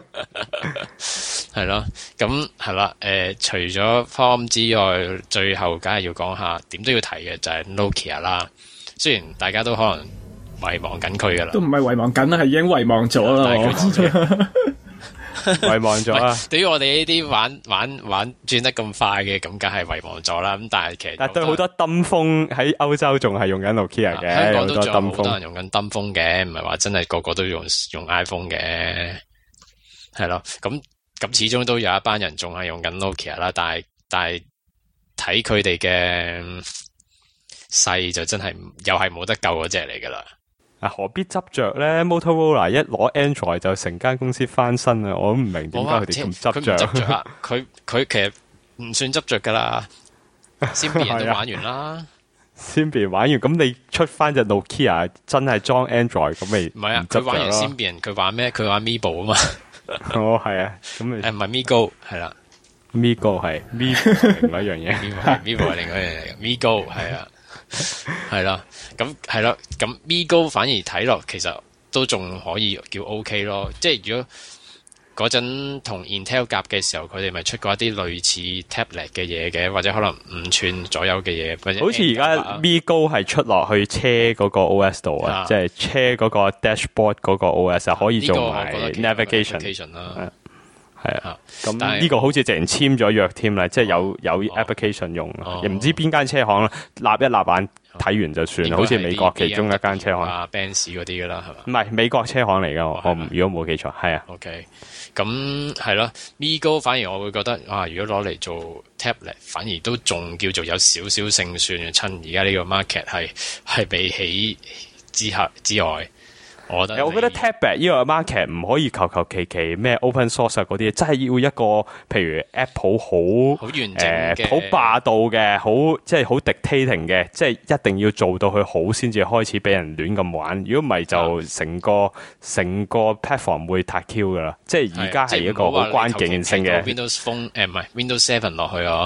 B: 係咯，咁係啦。誒、呃，除咗 Palm 之外，最後梗係要講下，點都要提嘅就係 Nokia 啦。雖然大家都可能遺忘緊佢噶啦，
C: 都唔係遺忘緊啦，係已經遺忘咗啦。
D: 遺忘咗啦。
B: 對於我哋呢啲玩玩玩轉得咁快嘅，咁梗係遺忘咗啦。咁但係其實，
D: 但係對好多登峰喺歐洲仲係用緊 Nokia 嘅，
B: 香港都仲有好多人
D: 用
B: 用緊登峰嘅，唔係話真係個個都用用 iPhone 嘅，係咯。咁咁始終都有一班人仲係用緊 Nokia 啦。但係但係睇佢哋嘅勢就真係又係冇得救嗰隻嚟噶啦。
D: 啊，何必執着咧 ？Motorola 一攞 Android 就成間公司翻身啊！我都唔明點解佢哋咁執着。
B: 佢佢其實唔算執着噶啦，Symbian 都玩完啦。
D: Symbian 玩完，咁你出翻隻 Nokia 真係裝 Android 咁咪？
B: 唔係啊，佢玩完 Symbian，佢玩咩？佢玩 Mibo 啊嘛。
D: 哦，係啊，咁咪
B: 誒唔係 Migo 係啦
D: ，Migo 係 Migo 係另外一樣嘢
B: ，Migo 係 Migo 係另外一樣嘢 ，Migo 係啊。係啦，咁係啦，咁 Migo 反而睇落其實都仲可以叫 OK 咯。即係如果嗰陣同 Intel 夾嘅時候，佢哋咪出過一啲類似 tablet 嘅嘢嘅，或者可能五寸左右嘅嘢。或者
D: 好似而家 Migo 係出落去車嗰個 O S 度啊，即係車嗰個 dashboard 嗰個 O S 可以做埋 navigation 啦。係啊，咁呢個好似直情簽咗約添啦，即係有有 application 用，
B: 哦、
D: 又唔知邊間車行啦，立一立眼睇完就算啦，好似美國其中一間車行
B: 啊 Benz 嗰啲噶啦，係嘛？
D: 唔係美國車行嚟噶，我我如果冇記錯，係啊。
B: OK，咁係咯 Migo 反而我會覺得啊，如果攞嚟做 tablet，反而都仲叫做有少少勝算嘅，趁而家呢個 market 係係比起之下之外。我覺得，
D: 我覺得 tablet 呢個 market 唔可以求求其其咩 open source 嗰啲，真係要一個譬如 Apple 好
B: 好完整嘅、
D: 好、呃、霸道嘅、好即係好 dictating 嘅，即係一定要做到佢好先至開始俾人亂咁玩。如果唔係就成個成、啊、個 platform 會太 Q 噶啦。即係而家係一個好關鍵性嘅
B: Windows Phone 誒唔係 Windows Seven 落去啊。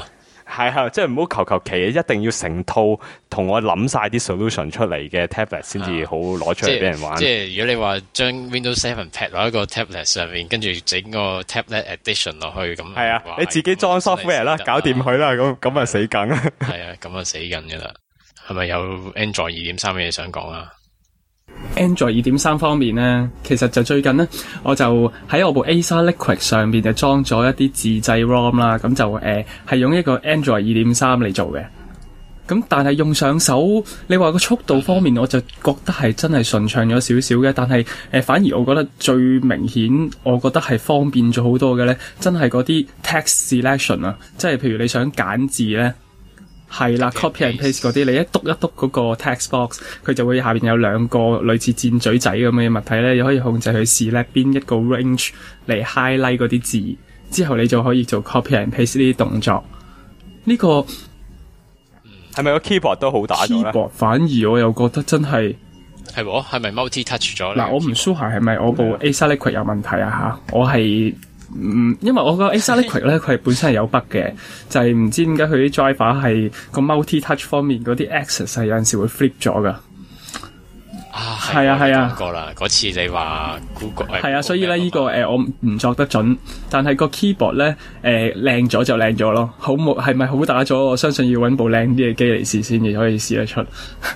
D: 係啊，即係唔好求求其，一定要成套同我諗晒啲 solution 出嚟嘅 tablet 先至好攞出嚟俾人玩。
B: 即係如果你話將 Windows Seven pad 落一個 tablet 上面，跟住整個 tablet edition 落去，咁
D: 係啊，你自己裝 software 啦，搞掂佢啦，咁咁啊死梗。
B: 係啊，咁啊死緊噶啦。係咪有 Android 二點三嘅嘢想講啊？
C: Android 二點三方面咧，其實就最近咧，我就喺我部 Acer Liquid 上邊就裝咗一啲自製 ROM 啦，咁就誒係、呃、用一個 Android 二點三嚟做嘅。咁但係用上手，你話個速度方面，我就覺得係真係順暢咗少少嘅。但係誒、呃，反而我覺得最明顯，我覺得係方便咗好多嘅咧，真係嗰啲 text selection 啊，即係譬如你想揀字咧。係啦 ，copy and paste 嗰啲，你一篤一篤嗰個 text box，佢就會下邊有兩個類似箭嘴仔咁嘅物體咧，你可以控制佢 select 邊一個 range 嚟 highlight 嗰啲字，之後你就可以做 copy and paste 呢啲動作。呢、這個
D: 係咪個 keyboard 都好打咗咧
C: ？keyboard 反而我又覺得真係
B: 係喎，係咪 multi touch 咗咧？
C: 嗱，我唔 sure 係咪我部 Acer Liquid 有問題啊吓，我係。嗯，因為我個 Acer Liquid 咧，佢係本身係有 bug 嘅，就係、是、唔知點解佢啲 driver 係個 multi touch 方面嗰啲 access 係有陣時會 flip 咗噶。
B: 啊，
C: 係啊係啊，
B: 講過啦，嗰次你話 Google
C: 係啊，所以咧呢、這個誒、呃、我唔作得準，但係個 keyboard 咧誒靚咗就靚咗咯，好冇係咪好打咗？我相信要揾部靚啲嘅機嚟試先至可以試得出。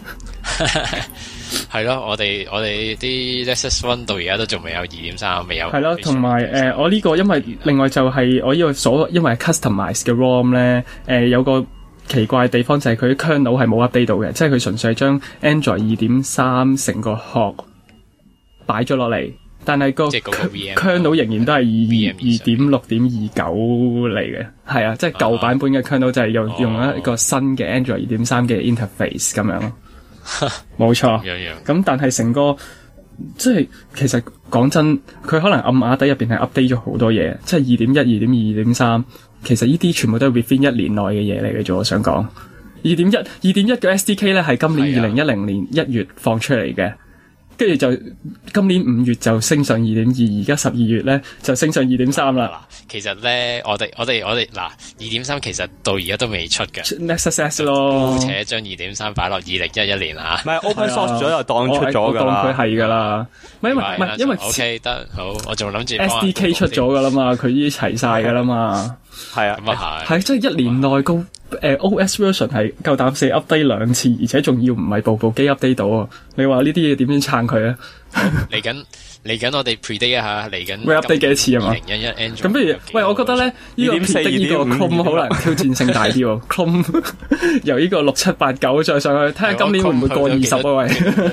B: 係咯，我哋我哋啲 Nexus One 到而家都仲未有二點三，未有。
C: 係咯，同埋誒，我呢個因為另外就係我呢個所因為係 customize 嘅 ROM 咧，誒、呃、有個奇怪嘅地方就係佢啲 kernel 係冇 update 到嘅，即係佢純粹係將 Android 二點三成個殼擺咗落嚟，但係個 kernel 仍然都係二二點六點二九嚟嘅，係啊，即係舊版本嘅 kernel 就係用、哦、用一個新嘅 Android 二點三嘅 interface 咁樣咯。冇錯，咁但係成個即係其實講真，佢可能暗啞底入邊係 update 咗好多嘢，即係二點一、二點二、二點三，其實呢啲全部都係 within 一年內嘅嘢嚟嘅啫。我想講，二點一、二點一嘅 S D K 咧係今年二零一零年一月放出嚟嘅。跟住就今年五月就升上二點二，而家十二月咧就升上二點三啦。
B: 其實咧，我哋我哋我哋嗱，二點三其實到而家都未出嘅。
C: Nexus S 咯，
B: 姑且將二點三擺落二零一一年啊。
D: 唔係 open source 咗就當出咗㗎啦。
C: 我當佢係㗎啦。唔係唔係，因為
B: OK 得好，我仲諗住
C: S D K 出咗㗎啦嘛，佢已經齊晒㗎啦嘛。
D: 係啊，
B: 咁啊
C: 係，係即係一年內個誒 O S version 係夠膽死 update 兩次，而且仲要唔係部部機 update 到啊！你話呢啲嘢點樣撐佢啊？
B: 嚟緊嚟緊，我哋 predict 一下嚟緊
C: 會 update 幾多次啊嘛？
B: 二零一一 Android
C: 咁不如，喂，我覺得咧呢個 predict 呢個 Chrome 可能挑戰性大啲喎。Chrome 由呢個六七八九再上去，睇下今年會唔會過二十啊？喂！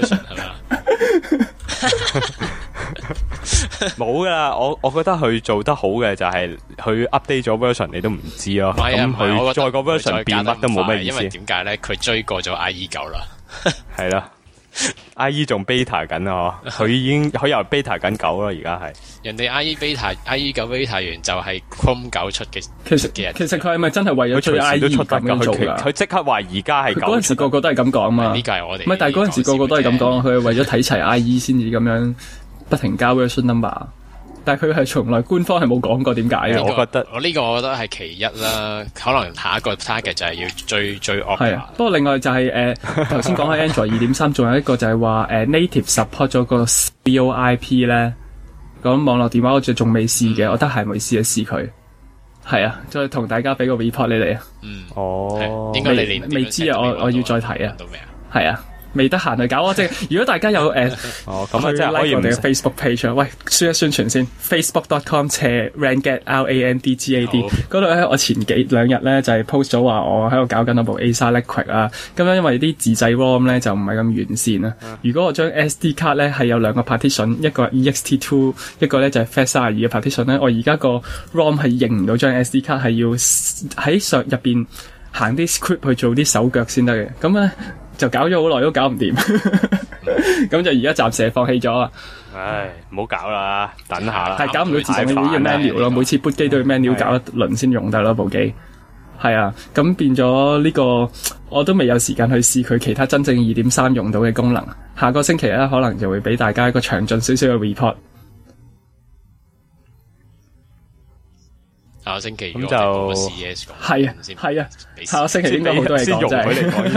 D: 冇噶啦，我我覺得佢做得好嘅就係佢 update 咗 version 你都唔知咯。咁佢再個 version 變乜都冇咩意思。
B: 因為點解咧？佢追過咗 I E 九啦，
D: 係啦 ，I E 仲 beta 緊啊！佢已經佢又 beta 緊九啦，而家係。
B: 人哋 I E beta I E 九 beta 完就係 Chrome 九出嘅。
C: 其實其實佢係咪真係為咗追 I E 咁樣做㗎？
D: 佢即刻話而家係九。
C: 嗰陣時個個都係咁講嘛。
B: 呢個係我哋。
C: 唔係，但係嗰陣時個個都係咁講，佢係為咗睇齊 I E 先至咁樣。不停交 version number，但係佢係從來官方係冇講過點解嘅。
D: 我覺得
B: 我呢個我覺得係其一啦，可能下一個 target 就係要追追 Opera。係啊，
C: 不過另外就係誒頭先講開 Android 二點三，仲有一個就係話誒 native support 咗個 V O I P 咧，咁網絡電話我仲仲未試嘅，我得閒會試一試佢。係啊，再同大家俾個 report 你哋啊。
B: 嗯，
D: 哦，
B: 應該你連
C: 未知啊，我我要再睇啊。
B: 到未啊？
C: 係啊。未得閒去搞啊！即係如果大家有誒，呃、
D: 哦咁啊，即係可以
C: 我哋嘅 Facebook page 啊。喂，宣一宣傳先 ，facebook dot com 斜 randgad r a n d g a d 嗰度咧，我前幾兩日咧就係 post 咗話我喺度搞緊嗰部 Acer Liquid 啊。咁樣因為啲自製 ROM 咧就唔係咁完善啊。嗯、如果我將 S D 卡咧係有兩個 partition， 一個 E X T two， 一個咧就係 F A T 三十二嘅 partition 咧，我而家個 ROM 係認唔到張 S D 卡，係要喺上入邊行啲 script 去做啲手腳先得嘅。咁咧。就搞咗好耐都搞唔掂，咁就而家暫時係放棄咗啊！
D: 唉，唔好搞啦，等下啦。
C: 係搞唔到自動嘅要 menu 咯，每次 boot 機都要 menu 搞一輪先用得咯部機。係啊，咁變咗呢個我都未有時間去試佢其他真正二點三用到嘅功能。下個星期咧，可能就會俾大家一個詳盡少少嘅 report。
B: 下個星期
D: 咁就
B: C E S 講，
C: 係啊係啊，下個星期應該好多嘢講，
D: 先容許你講呢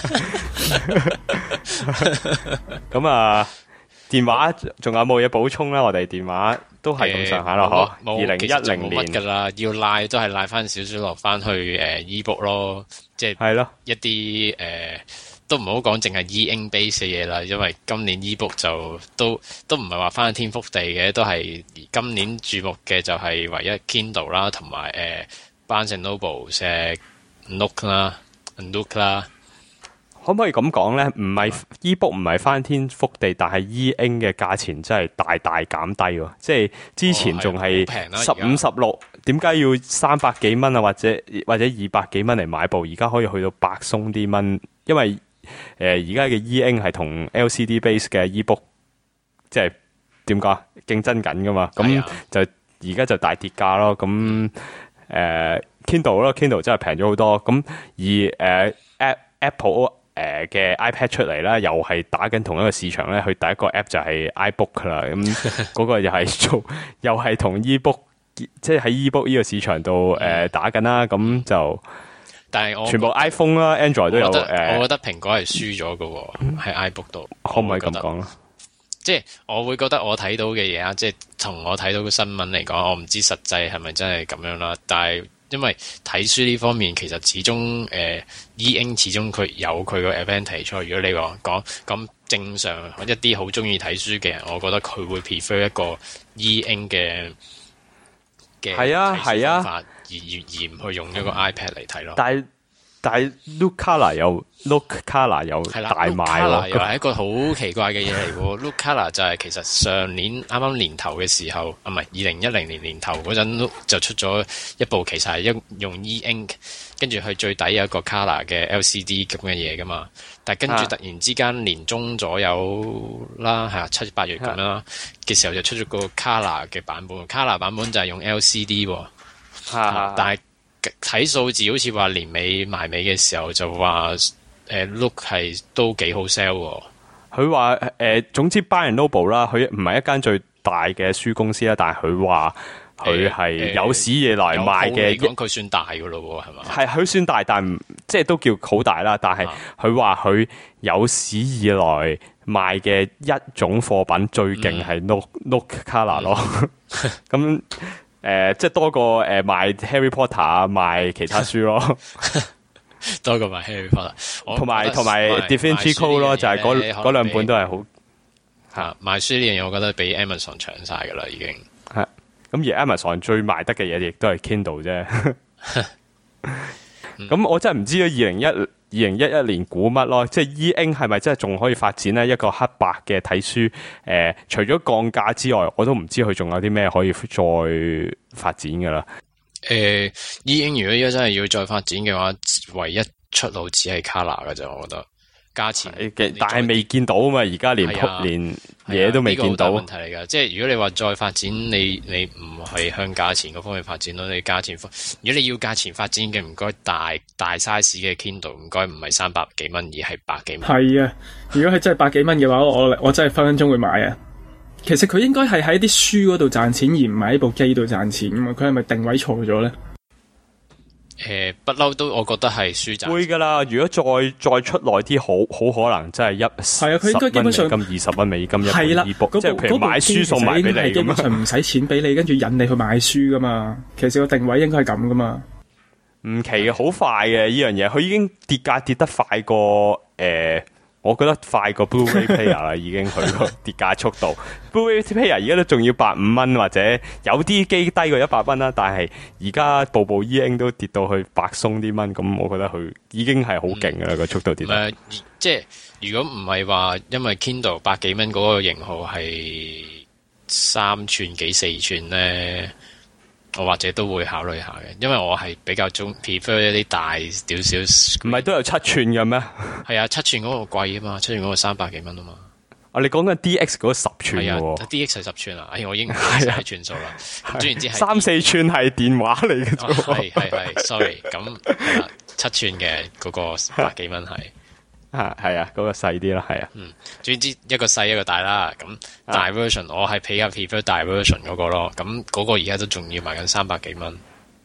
D: 啲。咁啊，電話仲有冇嘢補充咧？我哋電話都係咁上下咯，嗬。二零一零年
B: 㗎啦，要拉都係拉翻少少落翻去誒 ebook 咯，即係
D: 係咯
B: 一啲誒。呃都唔好講淨係 e-ink base 嘅嘢啦，因為今年 ebook 就都都唔係話翻天覆地嘅，都係今年注目嘅就係唯一 Kindle 啦，同埋誒 Barnes and Noble 嘅 Nook 啦 Nook 啦。
D: 可唔可以咁講咧？唔係 ebook 唔係翻天覆地，但係 e-ink 嘅價錢真係大大減低喎。即係之前仲係十五十六，點解要三百幾蚊啊？或者或者二百幾蚊嚟買部？而家可以去到百鬆啲蚊，因為誒而家嘅 e-ink 係同 L C D base 嘅 ebook 即係點講競爭緊噶嘛？咁就而家就大跌價咯。咁誒、呃、Kindle 咯 ，Kindle 真係平咗好多。咁而誒、呃、Apple 誒、呃、嘅 iPad 出嚟啦，又係打緊同一個市場咧。佢第一個 app 就係 iBook 啦。咁嗰個又係做又係同 ebook 即係喺 ebook 呢個市場度誒、呃、打緊啦。咁就
B: 但係我
D: 全部 iPhone 啦 ，Android 都有。誒、呃，
B: 我覺得蘋果係輸咗㗎喎，喺 iBook 度。
D: 可唔可以咁講咧？
B: 即係我會覺得我睇到嘅嘢啊，即係同我睇到嘅新聞嚟講，我唔知實際係咪真係咁樣啦。但係因為睇書呢方面，其實始終誒、呃、e-ink 始終佢有佢個 advantage。如果你話講咁正常一啲好中意睇書嘅人，我覺得佢會 prefer 一個 e-ink 嘅嘅
D: 係啊係啊。
B: 而而而唔去用一個 iPad 嚟睇咯，
D: 但係但係 Look Color 又 Look Color 又大賣喎，
B: 又係一個好奇怪嘅嘢嚟喎。Look Color 就係其實上年啱啱年頭嘅時候，啊唔係二零一零年年頭嗰陣 Look 就出咗一部其實係一用 e-ink， 跟住佢最底有一個 Color 嘅 L C D 咁嘅嘢噶嘛。但係跟住突然之間年中左右啦，係啊七八月咁樣啦嘅時候就出咗個 Color 嘅版本 ，Color 版本就係用 L C D 喎。啊、但係睇數字好似話年尾埋尾嘅時候就話誒、呃、Look 係都幾好 sell。
D: 佢話誒總之 Barnes and Noble 啦，佢唔係一間最大嘅書公司啦，但係佢話佢係有史以來賣嘅，
B: 講佢算大噶咯，係嘛？係
D: 佢算大，但唔即係都叫好大啦。但係佢話佢有史以來賣嘅一種貨品最勁係 Nook Nook Color 咯，咁、嗯。誒、呃，即係多過誒賣 Harry Potter 啊，賣其他書咯，
B: 多過賣 Harry Potter，
D: 同埋同埋 Da Vinci Code 咯，就係嗰嗰兩本都係好
B: 吓賣書呢樣嘢，我覺得俾 Amazon 搶晒噶啦，已經
D: 係咁而 Amazon 最賣得嘅嘢，亦都係 Kindle 啫。咁、嗯、我真係唔知咗二零一二零一一年估乜咯，即係 e-ink 係咪真係仲可以發展咧？一個黑白嘅睇書，誒、呃，除咗降價之外，我都唔知佢仲有啲咩可以再發展噶啦。
B: 誒、呃、e-ink 如果而家真係要再發展嘅話，唯一出路只係 Color 噶咋，我覺得。價錢，
D: 但係未見到啊嘛！而家連鋪、啊、連嘢都未見到。
B: 呢個好大問題嚟㗎，即係如果你話再發展，你你唔係向價錢嗰方面發展咯。你價錢，如果你要價錢發展嘅，唔該大大 size 嘅 Kindle， 唔該唔係三百幾蚊，而係百幾蚊。係啊，
C: 如果係真係百幾蚊嘅話，我我真係分分鐘會買啊！其實佢應該係喺啲書嗰度賺錢，而唔係喺部機度賺錢㗎嘛。佢係咪定位錯咗咧？
B: 誒，不嬲都，我覺得係書賺
D: 會噶啦。如果再再出耐啲，好好可能真係一係啊。佢應該基本上咁二十蚊美金一本 ebook，即係譬如買書送埋俾你咁樣。基本上唔使錢俾你，跟住引你去買書噶嘛。其實個定位應該係咁噶嘛。唔奇嘅，好快嘅呢樣嘢，佢已經跌價跌得快過誒。呃我覺得快過 Blu-ray Player 啦，已經佢個跌價速度。Blu-ray Player 而家都仲要百五蚊，或者有啲機低過一百蚊啦。但係而家部部 e-ink 都跌到去百鬆啲蚊，咁我覺得佢已經係好勁噶啦個速度跌得。
B: 誒、呃，即係如果唔係話，因為 Kindle 百幾蚊嗰個型號係三寸幾四寸咧。我或者都會考慮下嘅，因為我係比較中 prefer 一啲大少少。唔係都有七寸嘅咩？係啊，七寸嗰個貴啊嘛，七寸嗰個三百幾蚊啊嘛。啊，你講緊 D X 嗰個十寸喎？係啊 ，D X 係十寸啊！哎，我已經唔記得寸數啦。總言之係三四寸係電話嚟嘅啫。係係係 ，sorry，咁係啦，七寸嘅嗰個百幾蚊係。啊，係啊，嗰、那個細啲啦，係啊。嗯，總之一個細一個大啦。咁大 version、啊、我係比較 prefer 大 version 嗰個咯。咁嗰個而家都仲要賣緊三百幾蚊。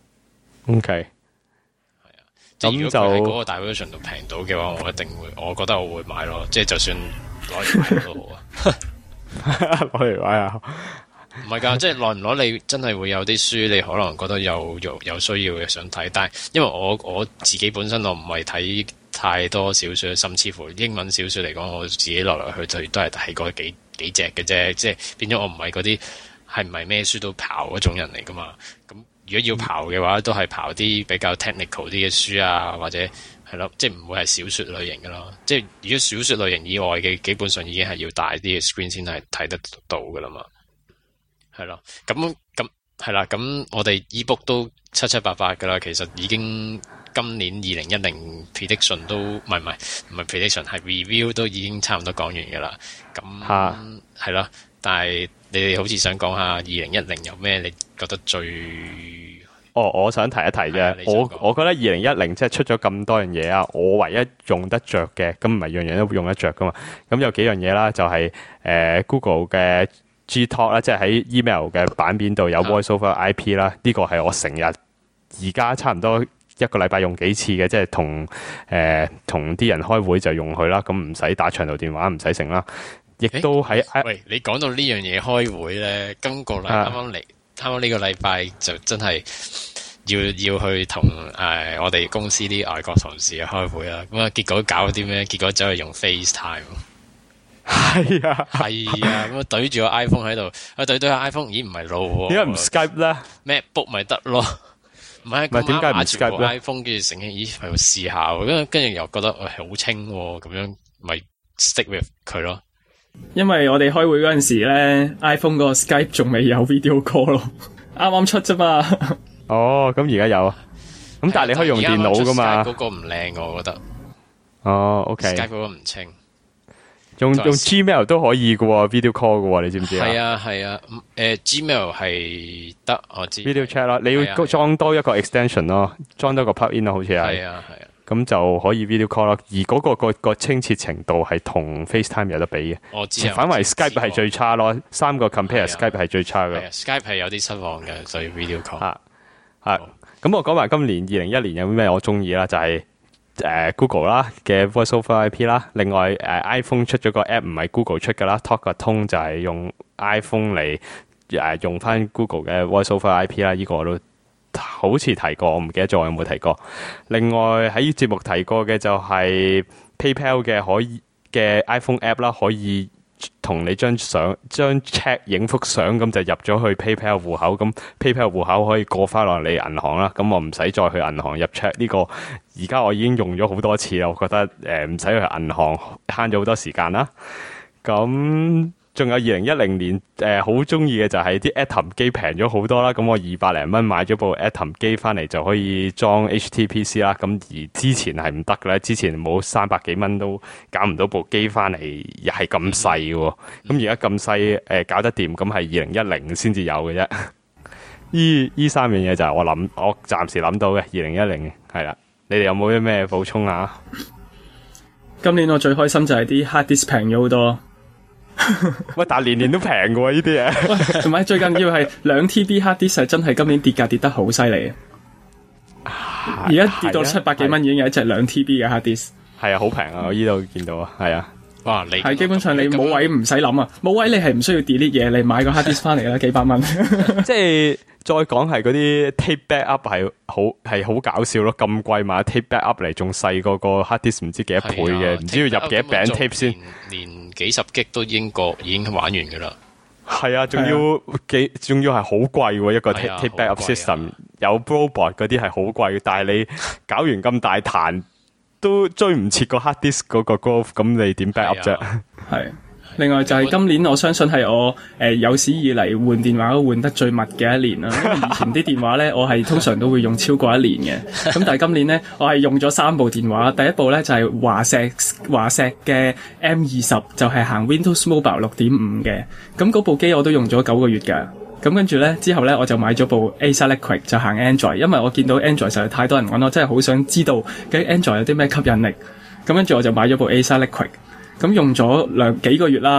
D: OK。
B: 即係如果佢喺嗰個大 version 度平到嘅話，我一定會，我覺得我會買咯。即係就算攞嚟買都好啊，
D: 攞嚟買啊！
B: 唔係㗎，即係攞唔攞你真係會有啲書，你可能覺得有有有需要嘅想睇，但係因為我我自己本身我唔係睇太多小說，甚至乎英文小說嚟講，我自己落嚟去就都係睇過幾幾隻嘅啫，即係變咗我唔係嗰啲係唔係咩書都刨嗰種人嚟㗎嘛，咁。如果要刨嘅話，都係刨啲比較 technical 啲嘅書啊，或者係咯，即係唔會係小說類型嘅咯。即係如果小說類型以外嘅，基本上已經係要大啲嘅 screen 先係睇得到㗎啦嘛。係咯，咁咁係啦，咁我哋 ebook 都七七八八㗎啦。其實已經今年二零一零 prediction 都唔係唔係唔係 prediction 係 review 都已經差唔多講完㗎啦。咁係咯，但係你哋好似想講下二零一零有咩你覺得最？
D: 哦，我想提一提啫。我我覺得二零一零即係出咗咁多樣嘢啊，我唯一用得着嘅，咁唔係樣樣都用得着噶嘛。咁有幾樣嘢啦，就係、是、誒、呃、Google 嘅 Gtalk 啦，即係喺 email 嘅版面度有 Voice over I P 啦。呢個係我成日而家差唔多一個禮拜用幾次嘅，即係同誒同啲人開會就用佢啦。咁唔使打長途電話，唔使成啦。亦都喺、
B: 欸、喂，你講到呢樣嘢開會咧，今個禮啱啱嚟。啱啱呢個禮拜就真係要要去同誒、呃、我哋公司啲外國同事開會啦，咁啊結果搞啲咩？結果走去用 FaceTime，
D: 係啊
B: 係啊，咁啊對住個 iPhone 喺度，啊對對下 iPhone， 咦唔係路喎？
D: 點解唔 Skype 咧
B: ？MacBook 咪得咯，唔係
D: 點解唔 Skype 咧
B: ？iPhone 跟住成日咦喺度試下，跟跟住又覺得喂好清喎，咁樣咪 stick with 佢咯。
C: 因為我哋開會嗰陣時咧 ，iPhone 嗰個 Skype 仲未有 video call 咯，啱啱出啫嘛。
D: 哦，咁而家有，咁但係你可以用電腦噶嘛？
B: 嗰個唔靚，我覺得。
D: 哦 ，OK。
B: Skype 嗰個唔清，
D: 用用 Gmail 都可以噶喎 ，video call 噶喎，你知唔知啊？
B: 係啊係啊，誒、呃、Gmail 係得我知。
D: video chat 啦，你要裝多一個 extension 咯，裝多個 plug in 咯，好似係。
B: 係啊係啊。咁
D: 就可以 video call 咯，而嗰、那個個個清澈程度係同 FaceTime 有得比嘅。
B: 我知，
D: 反為 Skype 係最差咯，三個 compare Skype 係最差嘅。
B: Skype 係有啲失望嘅，所以 video call。
D: 啊啊，咁我講埋今年二零一年有咩我中意啦，就係、是、誒、呃、Google 啦嘅 Voice over I P 啦，另外誒、呃、iPhone 出咗個 app 唔係 Google 出㗎啦 ，Talk 個 Tone 就係用 iPhone 嚟誒、呃、用翻 Google 嘅 Voice over I P 啦，呢、這個我都。好似提過，我唔記得咗我有冇提過。另外喺節目提過嘅就係 PayPal 嘅可以嘅 iPhone app 啦，可以同你張相將 check 影幅相咁就入咗去 PayPal 戶口，咁 PayPal 戶口可以過翻落你銀行啦。咁我唔使再去銀行入 check 呢個。而家我已經用咗好多次啦，我覺得誒唔使去銀行慳咗好多時間啦。咁仲有二零一零年誒好中意嘅就係啲 Atom 機平咗好多啦，咁我二百零蚊買咗部 Atom 機翻嚟就可以裝 H T P C 啦，咁而之前係唔得嘅咧，之前冇三百幾蚊都搞唔到部機翻嚟，又係咁細嘅，咁而家咁細誒搞得掂，咁係二零一零先至有嘅啫。依依三樣嘢就係我諗，我暫時諗到嘅二零一零係啦，你哋有冇啲咩補充啊？
C: 今年我最開心就係啲 hard disk 平咗好多。
D: 喂，但係年年都平嘅喎呢啲嘢。
C: 喂，同埋最緊要係兩 T B hard disk 係真係今年跌價跌得好犀利。而家跌到七百幾蚊已經有一隻兩 T B 嘅 hard disk。係啊，好平啊！我呢度見到啊，係啊。哇，你係基本上你冇位唔使諗啊，冇位你係唔需要 delete 嘢，你買個 hard disk 翻嚟啦，幾百蚊。
D: 即係再講係嗰啲 tape backup 係好係好搞笑咯，咁貴買 tape backup 嚟，仲細過個 hard disk 唔知幾多倍嘅，唔、啊、知要入幾多餅 tape 先。
B: 連幾十 G 都已經過，已經玩完噶啦。
D: 係啊，仲要幾，仲要係好貴喎，一個 tape、啊、tape backup system，、啊、有 robot 嗰啲係好貴，但係你搞完咁大壇都追唔切個 hard disk 嗰個 growth， 咁你點 backup 啫？係、啊。另外就係今年，我相信係我誒、呃、有史以嚟換電話都換得最密嘅一年啦。因為以前啲電話咧，我係通常都會用超過一年嘅。咁但係今年咧，我係用咗三部電話。第一部咧就係、是、華碩華碩嘅 M 二十，就係行 Windows Mobile 六點五嘅。咁嗰部機我都用咗九個月㗎。咁跟住咧之後咧，我就買咗部 Acer Liquid 就行 Android， 因為我見到 Android 實在太多人揾，我真係好想知道究竟 Android 有啲咩吸引力。咁跟住我就買咗部 Acer Liquid。咁用咗兩幾個月啦，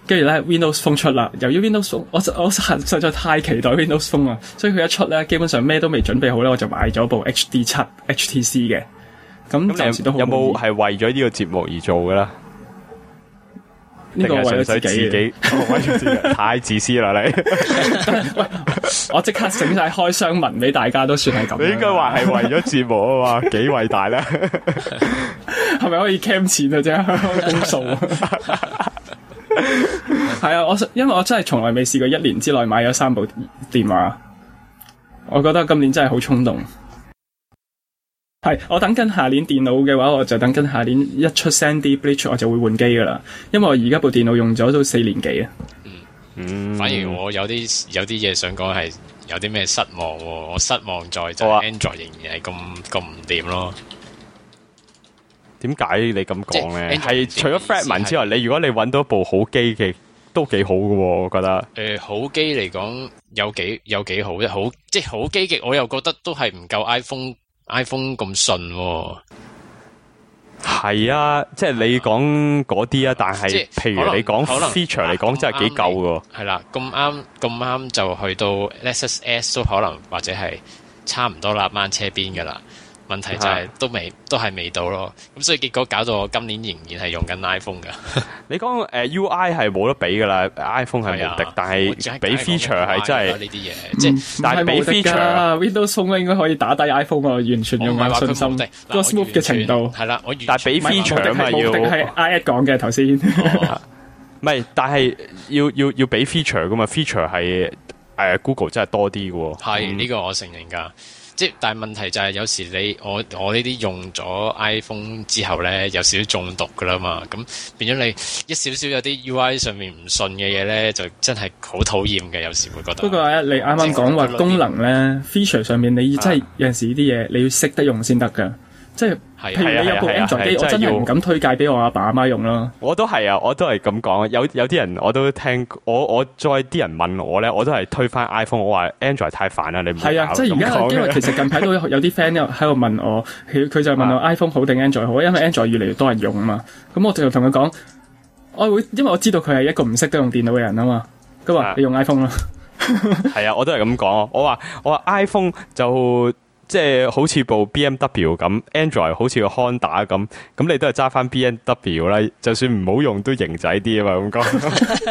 C: 跟住咧 Windows Phone 出啦，由於 Windows Phone 我我實實在太期待 Windows Phone 啦，所以佢一出咧，基本上咩都未準備好咧，我就買咗部 H D 七 H T C 嘅。咁暫時都好。
D: 有冇係為咗呢個節目而做嘅啦？
C: 呢個為咗自己，
D: 自己為咗自己太自私啦你。
C: 喂，我即刻整晒開箱文俾大家，都算係咁。
D: 你應該話係為咗節目啊嘛，幾偉大咧？
C: 係咪可以 cam 錢啊？啫開公數啊？係啊，我因為我真係從來未試過一年之內買咗三部電話，我覺得今年真係好衝動。係，我等緊下年電腦嘅話，我就等緊下年一出 Sandy Bridge 我就會換機噶啦，因為我而家部電腦用咗都四年幾啊。
B: 嗯，反而我有啲有啲嘢想講係有啲咩失望喎，我失望在就係 Android 仍然係咁咁唔掂咯。
D: 點解你咁講咧？係除咗 Fragment 之外，你如果你揾到一部好機嘅，都幾好嘅喎，我覺得。誒、
B: 呃，好機嚟講有幾有幾好啫，好即係好機極，我又覺得都係唔夠 iPhone iPhone 咁順喎。
D: 係啊，即係你講嗰啲啊，但係譬如你講 feature 嚟講，真係幾夠嘅。係
B: 啦，咁啱咁啱就去到 Lexus S 都可能或者係差唔多啦，掹車邊嘅啦。問題就係、是、都未都係未到咯，咁所以結果搞到我今年仍然係用緊 iPhone 噶。你
D: 講誒、呃、U I 係冇得比噶啦 ，iPhone 係無敵，啊、但係比 feature 係真係
B: 呢啲嘢，即係
D: 但係比 feature
C: Windows Phone 應該可以打低 iPhone 啊，完全用緊信心。個 smooth 嘅程度
B: 係啦，我
D: 但係比 feature 咪要
C: 係 I 一講嘅頭先，
D: 唔係，但係要要要比 feature 噶嘛 ，feature 係誒、呃、Google 真係多啲嘅。
B: 係呢、這個我承認噶。即係，但係問題就係有時你我我呢啲用咗 iPhone 之後咧，有少少中毒噶啦嘛，咁變咗你一少少有啲 U I 上面唔順嘅嘢咧，就真係好討厭嘅，有時會覺得。
C: 不過你啱啱講話功能咧 ，feature 上面你真係有陣時呢啲嘢你要識得用先得噶。即係，譬如你有部 Android 機，我真係唔敢推介俾我阿爸阿媽用咯。
D: 我都係啊，我都係咁講。有有啲人我都聽，我我再啲人問我咧，我都係推翻 iPhone。我話 Android 太煩啦，你唔
C: 係啊，即係而家因為其實近排都有啲 friend 喺度問我，佢佢就問我 iPhone 好定 Android 好，因為 Android 越嚟越多人用啊嘛。咁我就同佢講，我會因為我知道佢係一個唔識得用電腦嘅人啊嘛。佢話你用 iPhone 啦。
D: 係啊，我都係咁講。我話我話 iPhone 就。即係好似部 B M W 咁 ，Android 好似個 Honda 咁，咁你都係揸翻 B M W 啦。就算唔好用都型仔啲啊嘛，咁講。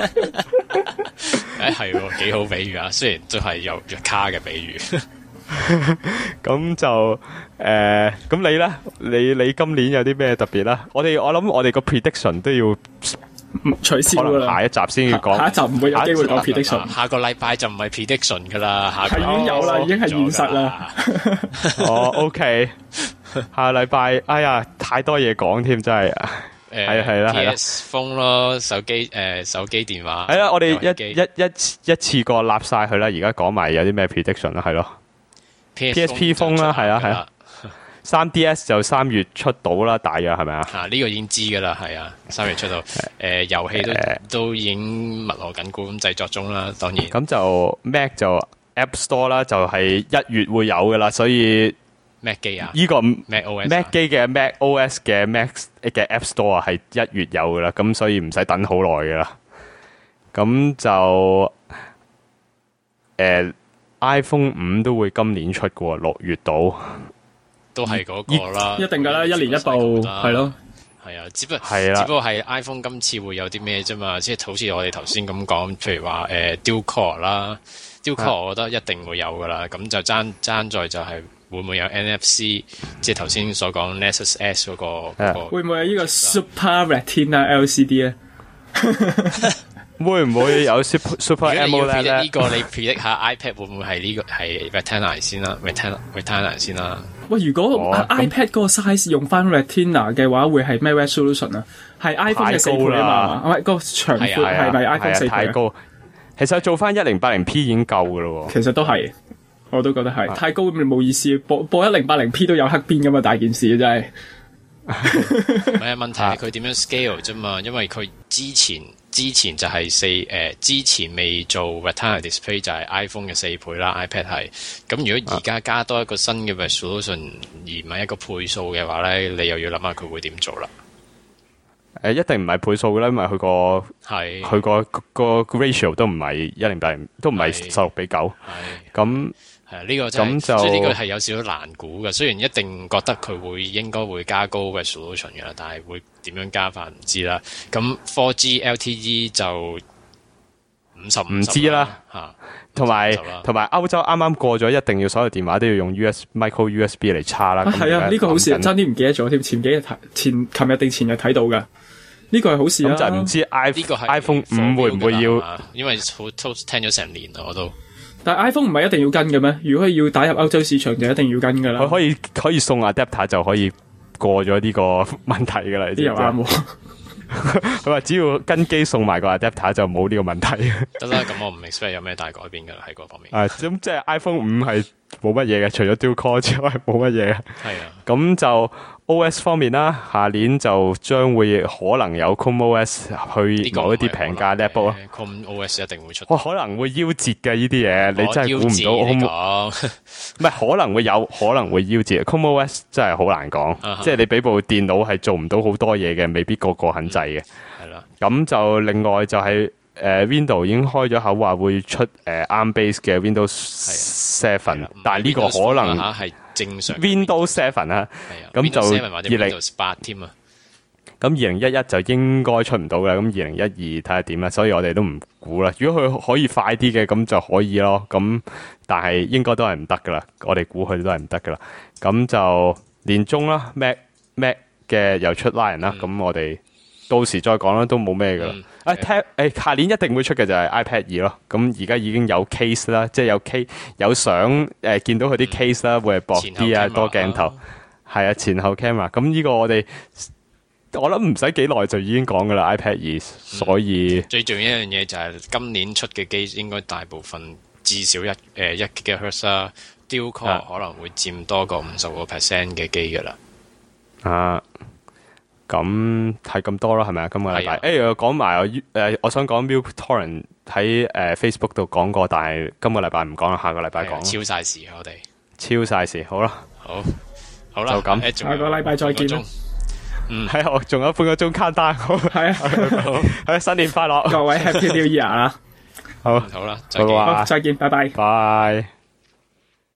B: 誒係，幾好比喻啊！雖然都係有弱卡嘅比喻。
D: 咁就誒，咁、呃、你咧？你你今年有啲咩特別啦？我哋我諗我哋個 prediction 都要。
C: 取消噶啦，
D: 下一集先要講，
C: 下一集唔會有機會講 prediction。
B: 下個禮拜就唔係 prediction 噶啦，下個
C: 係已經有啦，已經係現實啦。
D: 哦，OK，下個禮拜，哎呀，太多嘢講添，真係。誒，係係啦，係啦。P S Phone 咯，手機誒，手機電話。係啦，我哋一一一一次過立晒佢啦，而家講埋有啲咩 prediction 啦，係咯。P S P Phone 啦，係啊，係啊。三 D S 就三月出到啦，大約係咪啊？啊，呢、這個已經知噶啦，係啊，三月出到。誒、呃，遊戲都、呃、都已經密鑼緊鼓咁製作中啦，當然。咁就 Mac 就 App Store 啦，就係一月會有噶啦，所以
B: Mac 機啊，
D: 呢、這個
B: Mac O S
D: Mac 機嘅 Mac O S 嘅 Mac 嘅 App Store 係一月有噶啦，咁所以唔使等好耐噶啦。咁就誒、呃、iPhone 五都會今年出嘅，六月到。都係嗰個啦，
C: 一定噶啦，一年一部係咯，
B: 係啊，只不過係啦，只不過係 iPhone 今次會有啲咩啫嘛，即係好似我哋頭先咁講，譬如話誒 Dual Core 啦 ，Dual Core 我覺得一定會有噶啦，咁就爭爭在就係會唔會有 N F C，即係頭先所講 Nexus S 嗰個嗰個，會
C: 唔會有呢個 Super Retina L C D 咧？
D: 會唔會有 Super Super AMOLED 咧？
B: 呢個你 predict 下 iPad 會唔會係呢個係 Retina 先啦 ？Retina Retina 先啦。喂，
C: 如果、oh, iPad 嗰個 size 用翻 Retina 嘅話，會係咩 resolution 啊？係 iPhone 嘅四倍啊嘛？唔係個長寬係咪 iPhone 四倍？太高。其實做翻一零八零 P 已經夠噶咯。其實都係，我都覺得係太高咁冇意思。播播一零八零 P 都有黑邊噶嘛，大件事真係。
B: 唔係啊，問題係佢點樣 scale 啫嘛？因為佢之前。之前就係四誒、呃，之前未做 Retina Display 就係 iPhone 嘅四倍啦 ，iPad 係。咁如果而家加多一個新嘅 resolution 而唔係一個倍數嘅話咧，你又要諗下佢會點做啦。
D: 誒一定唔係倍數嘅啦，因為佢個
B: 係
D: 佢個個 ratio 都唔係一零比零，都唔係十六比九。
B: 係
D: 咁
B: 係啊，呢個真係，
D: 咁就
B: 所以呢個係有少少難估嘅。雖然一定覺得佢會應該會加高 resolution 嘅啦，但係會點樣加法唔知啦。咁 four G L T E 就五十
D: 唔知啦
B: 嚇，
D: 同埋
B: 五十啦
D: 同埋歐洲啱啱過咗，一定要所有電話都要用 U S micro U S B 嚟插啦。
C: 啊，係啊，呢個好事，
D: 咁
C: 爭啲唔記得咗添。前幾日睇，前琴日定前日睇到噶，呢個係好事啊。
D: 咁就唔知 i
B: 呢個係
D: iPhone 五會唔會要？
B: 因為好都聽咗成年啦，我都。
C: 但係 iPhone 唔係一定要跟嘅咩？如果佢要打入歐洲市場，就一定要跟噶啦。
D: 佢可以可以送 adapter 就可以過咗呢個問題噶啦。
C: 啲又啱喎。
D: 佢話只要跟機送埋個 adapter 就冇呢個問題。
B: 得啦，咁我唔 expect 有咩大改變噶啦喺嗰方面。
D: 啊，咁即係 iPhone 五係冇乜嘢嘅，除咗 Dual Core 之外冇乜嘢嘅。
B: 係啊，
D: 咁就 O S 方面啦，下年就將會可能有 Chrome O S 去某一啲平價 netbook 咯。
B: Chrome O S 一定會出。
D: 哇，可能會夭折嘅呢啲嘢，你真係估唔到。
B: 夭折嚟講，
D: 唔係可能會有，可能會夭折。Chrome O S 真係好難講
B: ，uh-huh.
D: 即係你俾部電腦係做唔到好多嘢嘅，未必個個肯制嘅。
B: 係啦。
D: 咁就另外就係、是、誒、呃、Windows 已經開咗口話會出誒、呃、A R M base 嘅 Windows Seven，但係呢個可能
B: 係正常
D: Windows Seven 啊，咁就二零
B: 八添啊。
D: 咁二零一一就應該出唔到嘅，咁二零一二睇下點啦，所以我哋都唔估啦。如果佢可以快啲嘅，咁就可以咯。咁但係應該都係唔得噶啦，我哋估佢都係唔得噶啦。咁就年中啦 ，Mac Mac 嘅又出 Lion 啦，咁、嗯、我哋到時再講啦，都冇咩噶啦。誒、嗯，誒、啊，下年一定會出嘅就係 iPad 二咯。咁而家已經有 case 啦，即係有 case 有相誒、呃，見到佢啲 case 啦，會係薄啲啊，多鏡頭，係啊，前後 camera。咁呢個我哋。我諗唔使幾耐就已經講噶啦 iPad 二，所以、
B: 嗯、最重要一樣嘢就係今年出嘅機應該大部分至少一誒一 gigahertz 啦 ，Dual Core 可能會佔多過五十個 percent 嘅機噶啦。啊，
D: 咁係咁多啦，係咪啊？今個禮拜誒，講埋我誒，我想講 Milk-Torrent 喺誒 Facebook 度講過，但係今個禮拜唔講啦，下個禮拜講。
B: 超晒時我哋
D: 超晒時，好啦，
B: 好，好啦，
D: 就咁，
C: 下個禮拜再見啦。
D: 嗯，係我仲有半個鐘卡單，好係啊，好，係新年快樂，
C: 各位 Happy New Year 啦，
D: 好，
B: 好啦，
D: 再見，
C: 好，再見，拜拜，
D: 拜。